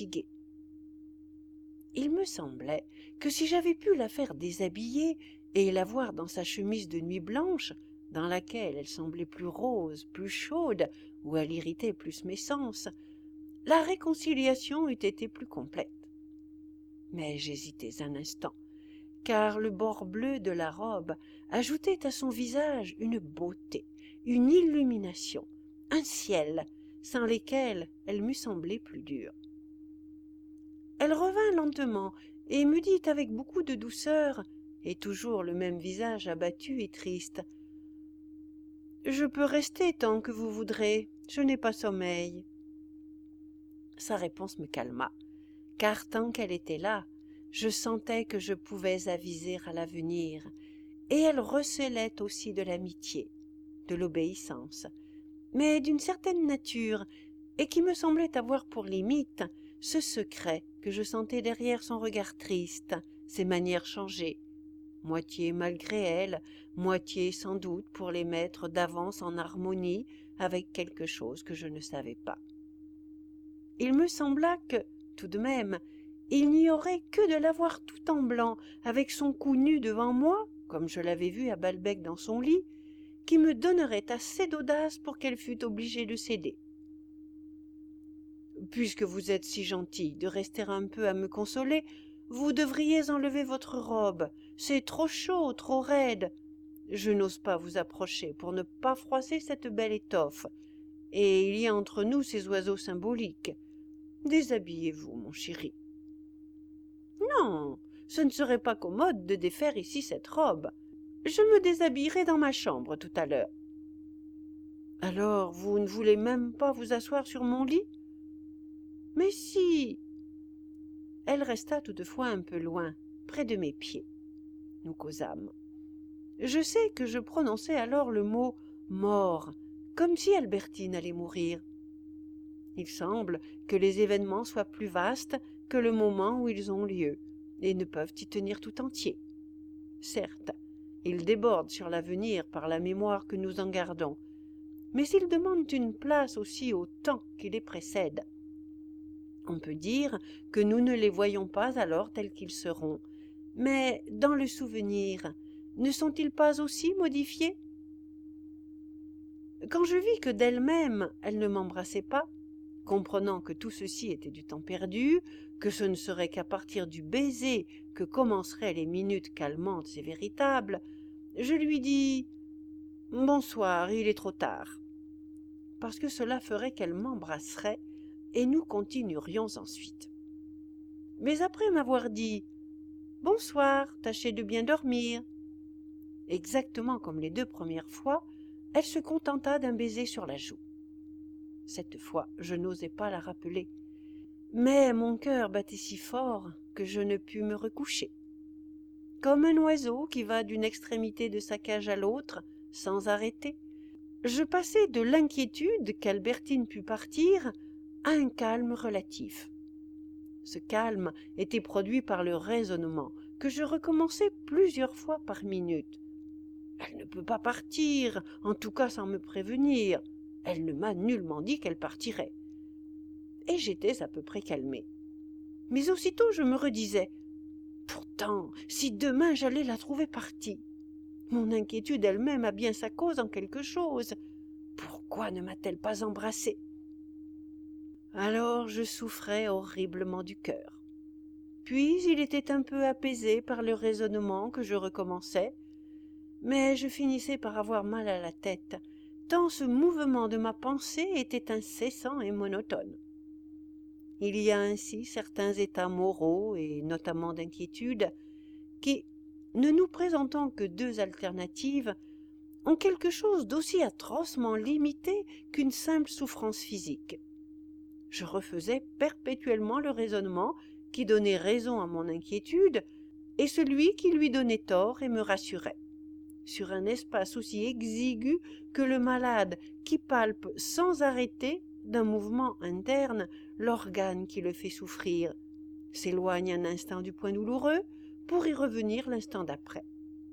Il me semblait que si j'avais pu la faire déshabiller et la voir dans sa chemise de nuit blanche, dans laquelle elle semblait plus rose, plus chaude, où elle irritait plus mes sens, la réconciliation eût été plus complète. Mais j'hésitais un instant, car le bord bleu de la robe ajoutait à son visage une beauté, une illumination, un ciel, sans lesquels elle m'eût semblé plus dure. Elle revint lentement et me dit avec beaucoup de douceur, et toujours le même visage abattu et triste: « Je peux rester tant que vous voudrez, je n'ai pas sommeil. » Sa réponse me calma, car tant qu'elle était là, je sentais que je pouvais aviser à l'avenir, et elle recelait aussi de l'amitié, de l'obéissance, mais d'une certaine nature, et qui me semblait avoir pour limite ce secret que je sentais derrière son regard triste, ses manières changées, moitié malgré elle, moitié sans doute pour les mettre d'avance en harmonie avec quelque chose que je ne savais pas. Il me sembla que, tout de même, il n'y aurait que de la voir tout en blanc, avec son cou nu devant moi, comme je l'avais vu à Balbec dans son lit, qui me donnerait assez d'audace pour qu'elle fût obligée de céder. « Puisque vous êtes si gentil de rester un peu à me consoler, vous devriez enlever votre robe, c'est trop chaud, trop raide. Je n'ose pas vous approcher pour ne pas froisser cette belle étoffe, et il y a entre nous ces oiseaux symboliques. Déshabillez-vous, mon chéri. »« Non, ce ne serait pas commode de défaire ici cette robe. Je me déshabillerai dans ma chambre tout à l'heure. »« Alors, vous ne voulez même pas vous asseoir sur mon lit ? » ?»« Mais si !» Elle resta toutefois un peu loin, près de mes pieds. Nous causâmes. Je sais que je prononçai alors le mot « mort », comme si Albertine allait mourir. Il semble que les événements soient plus vastes que le moment où ils ont lieu, et ne peuvent y tenir tout entier. Certes, ils débordent sur l'avenir par la mémoire que nous en gardons, mais ils demandent une place aussi au temps qui les précède. On peut dire que nous ne les voyons pas alors tels qu'ils seront, mais dans le souvenir, ne sont-ils pas aussi modifiés ? Quand je vis que d'elle-même elle ne m'embrassait pas, comprenant que tout ceci était du temps perdu, que ce ne serait qu'à partir du baiser que commenceraient les minutes calmantes et véritables, je lui dis « Bonsoir, il est trop tard », parce que cela ferait qu'elle m'embrasserait et nous continuerions ensuite. Mais après m'avoir dit « Bonsoir, tâchez de bien dormir », exactement comme les deux premières fois, elle se contenta d'un baiser sur la joue. Cette fois, je n'osais pas la rappeler, mais mon cœur battait si fort que je ne pus me recoucher. Comme un oiseau qui va d'une extrémité de sa cage à l'autre, sans arrêter, je passai de l'inquiétude qu'Albertine pût partir à un calme relatif. Ce calme était produit par le raisonnement que je recommençai plusieurs fois par minute. Elle ne peut pas partir, en tout cas sans me prévenir. Elle ne m'a nullement dit qu'elle partirait. Et j'étais à peu près calmé. Mais aussitôt je me redisais, pourtant, si demain j'allais la trouver partie, mon inquiétude elle-même a bien sa cause en quelque chose. Pourquoi ne m'a-t-elle pas embrassée ? Alors je souffrais horriblement du cœur. Puis il était un peu apaisé par le raisonnement que je recommençais, mais je finissais par avoir mal à la tête, tant ce mouvement de ma pensée était incessant et monotone. Il y a ainsi certains états moraux, et notamment d'inquiétude, qui, ne nous présentant que deux alternatives, ont quelque chose d'aussi atrocement limité qu'une simple souffrance physique. Je refaisais perpétuellement le raisonnement qui donnait raison à mon inquiétude et celui qui lui donnait tort et me rassurait, sur un espace aussi exigu que le malade qui palpe sans arrêter d'un mouvement interne l'organe qui le fait souffrir, s'éloigne un instant du point douloureux pour y revenir l'instant d'après.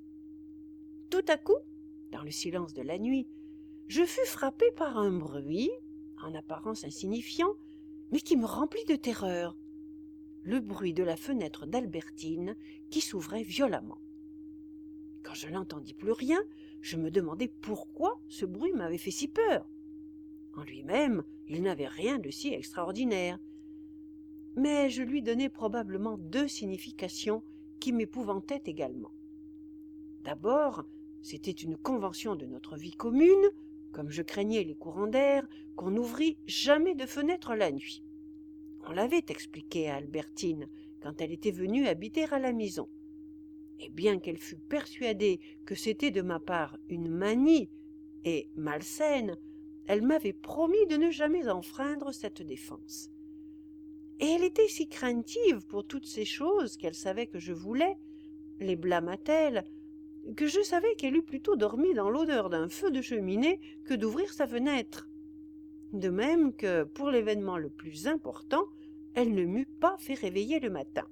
Tout à coup, dans le silence de la nuit, je fus frappé par un bruit, en apparence insignifiant, mais qui me remplit de terreur, le bruit de la fenêtre d'Albertine qui s'ouvrait violemment. Quand je n'entendis plus rien, je me demandai pourquoi ce bruit m'avait fait si peur. En lui-même, il n'avait rien de si extraordinaire. Mais je lui donnai probablement deux significations qui m'épouvantaient également. D'abord, c'était une convention de notre vie commune, comme je craignais les courants d'air, qu'on n'ouvrit jamais de fenêtre la nuit. On l'avait expliqué à Albertine quand elle était venue habiter à la maison. Et bien qu'elle fût persuadée que c'était de ma part une manie et malsaine, elle m'avait promis de ne jamais enfreindre cette défense. Et elle était si craintive pour toutes ces choses qu'elle savait que je voulais, les blâma-t-elle, que je savais qu'elle eût plutôt dormi dans l'odeur d'un feu de cheminée que d'ouvrir sa fenêtre. De même que, pour l'événement le plus important, elle ne m'eût pas fait réveiller le matin.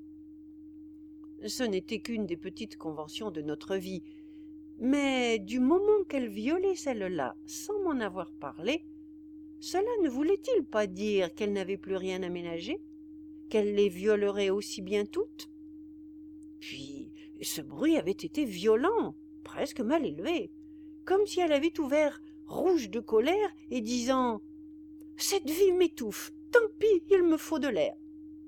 Ce n'était qu'une des petites conventions de notre vie, mais du moment qu'elle violait celle-là sans m'en avoir parlé, cela ne voulait-il pas dire qu'elle n'avait plus rien à ménager, qu'elle les violerait aussi bien toutes? Puis ce bruit avait été violent, presque mal élevé, comme si elle avait ouvert rouge de colère et disant « Cette vie m'étouffe, tant pis, il me faut de l'air ».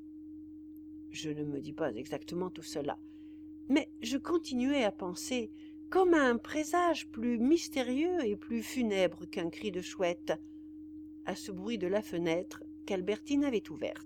Je ne me dis pas exactement tout cela, mais je continuais à penser, comme à un présage plus mystérieux et plus funèbre qu'un cri de chouette, à ce bruit de la fenêtre qu'Albertine avait ouverte.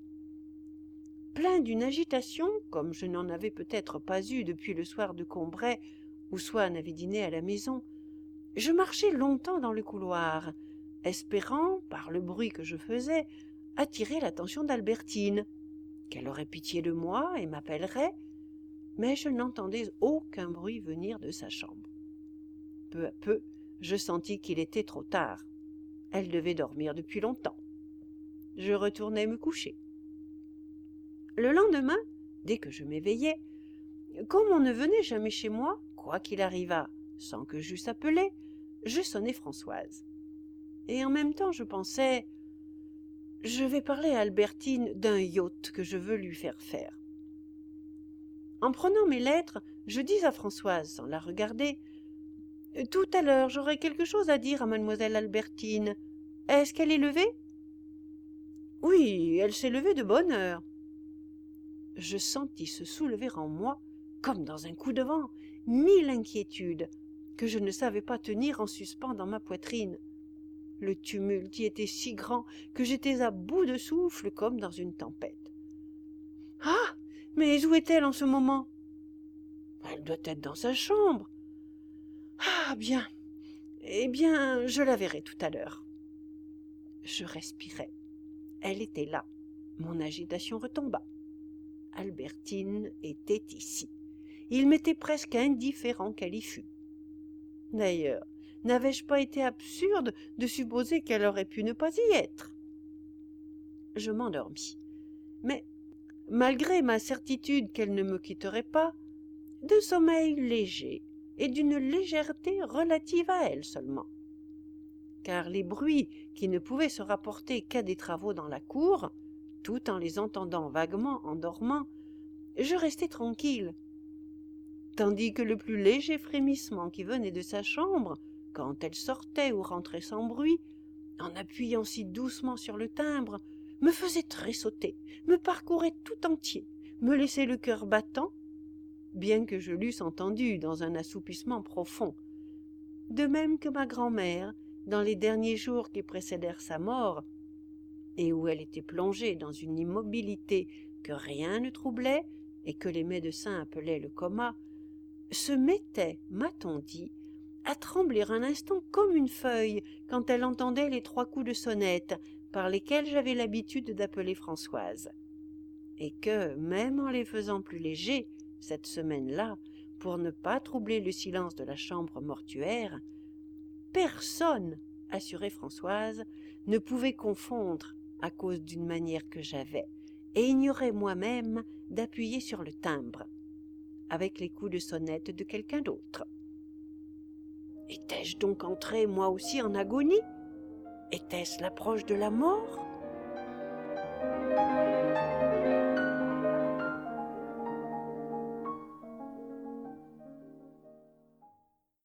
Plein d'une agitation, comme je n'en avais peut-être pas eu depuis le soir de Combray, où Swann avait dîné à la maison, je marchai longtemps dans le couloir, espérant, par le bruit que je faisais, attirer l'attention d'Albertine, qu'elle aurait pitié de moi et m'appellerait, mais je n'entendais aucun bruit venir de sa chambre. Peu à peu, je sentis qu'il était trop tard. Elle devait dormir depuis longtemps. Je retournai me coucher. Le lendemain, dès que je m'éveillai, comme on ne venait jamais chez moi, quoi qu'il arrivât, sans que j'eusse appelé, je sonnai Françoise. Et en même temps je pensais « Je vais parler à Albertine d'un yacht que je veux lui faire faire. » En prenant mes lettres, je dis à Françoise, sans la regarder, « Tout à l'heure, j'aurai quelque chose à dire à mademoiselle Albertine. Est-ce qu'elle est levée ?»« Oui, elle s'est levée de bonne heure. » Je sentis se soulever en moi, comme dans un coup de vent, mille inquiétudes que je ne savais pas tenir en suspens dans ma poitrine. Le tumulte y était si grand que j'étais à bout de souffle comme dans une tempête. « Ah, mais où est-elle en ce moment ?»« Elle doit être dans sa chambre. »« Ah, bien. Eh bien, je la verrai tout à l'heure. » Je respirai. Elle était là. Mon agitation retomba. Albertine était ici. Il m'était presque indifférent qu'elle y fût. D'ailleurs, n'avais-je pas été absurde de supposer qu'elle aurait pu ne pas y être? Je m'endormis. Mais, malgré ma certitude qu'elle ne me quitterait pas, d'un sommeil léger et d'une légèreté relative à elle seulement. Car les bruits qui ne pouvaient se rapporter qu'à des travaux dans la cour, tout en les entendant vaguement en dormant, je restai tranquille, tandis que le plus léger frémissement qui venait de sa chambre, quand elle sortait ou rentrait sans bruit, en appuyant si doucement sur le timbre, me faisait tressauter, me parcourait tout entier, me laissait le cœur battant, bien que je l'eusse entendu dans un assoupissement profond. De même que ma grand-mère, dans les derniers jours qui précédèrent sa mort, et où elle était plongée dans une immobilité que rien ne troublait et que les médecins appelaient le coma, se mettait, m'a-t-on dit, à trembler un instant comme une feuille quand elle entendait les trois coups de sonnette par lesquels j'avais l'habitude d'appeler Françoise, et que, même en les faisant plus légers, cette semaine-là, pour ne pas troubler le silence de la chambre mortuaire, personne, assurait Françoise, ne pouvait confondre à cause d'une manière que j'avais, et ignorait moi-même d'appuyer sur le timbre, avec les coups de sonnette de quelqu'un d'autre. Étais-je donc entré moi aussi en agonie? Était-ce l'approche de la mort?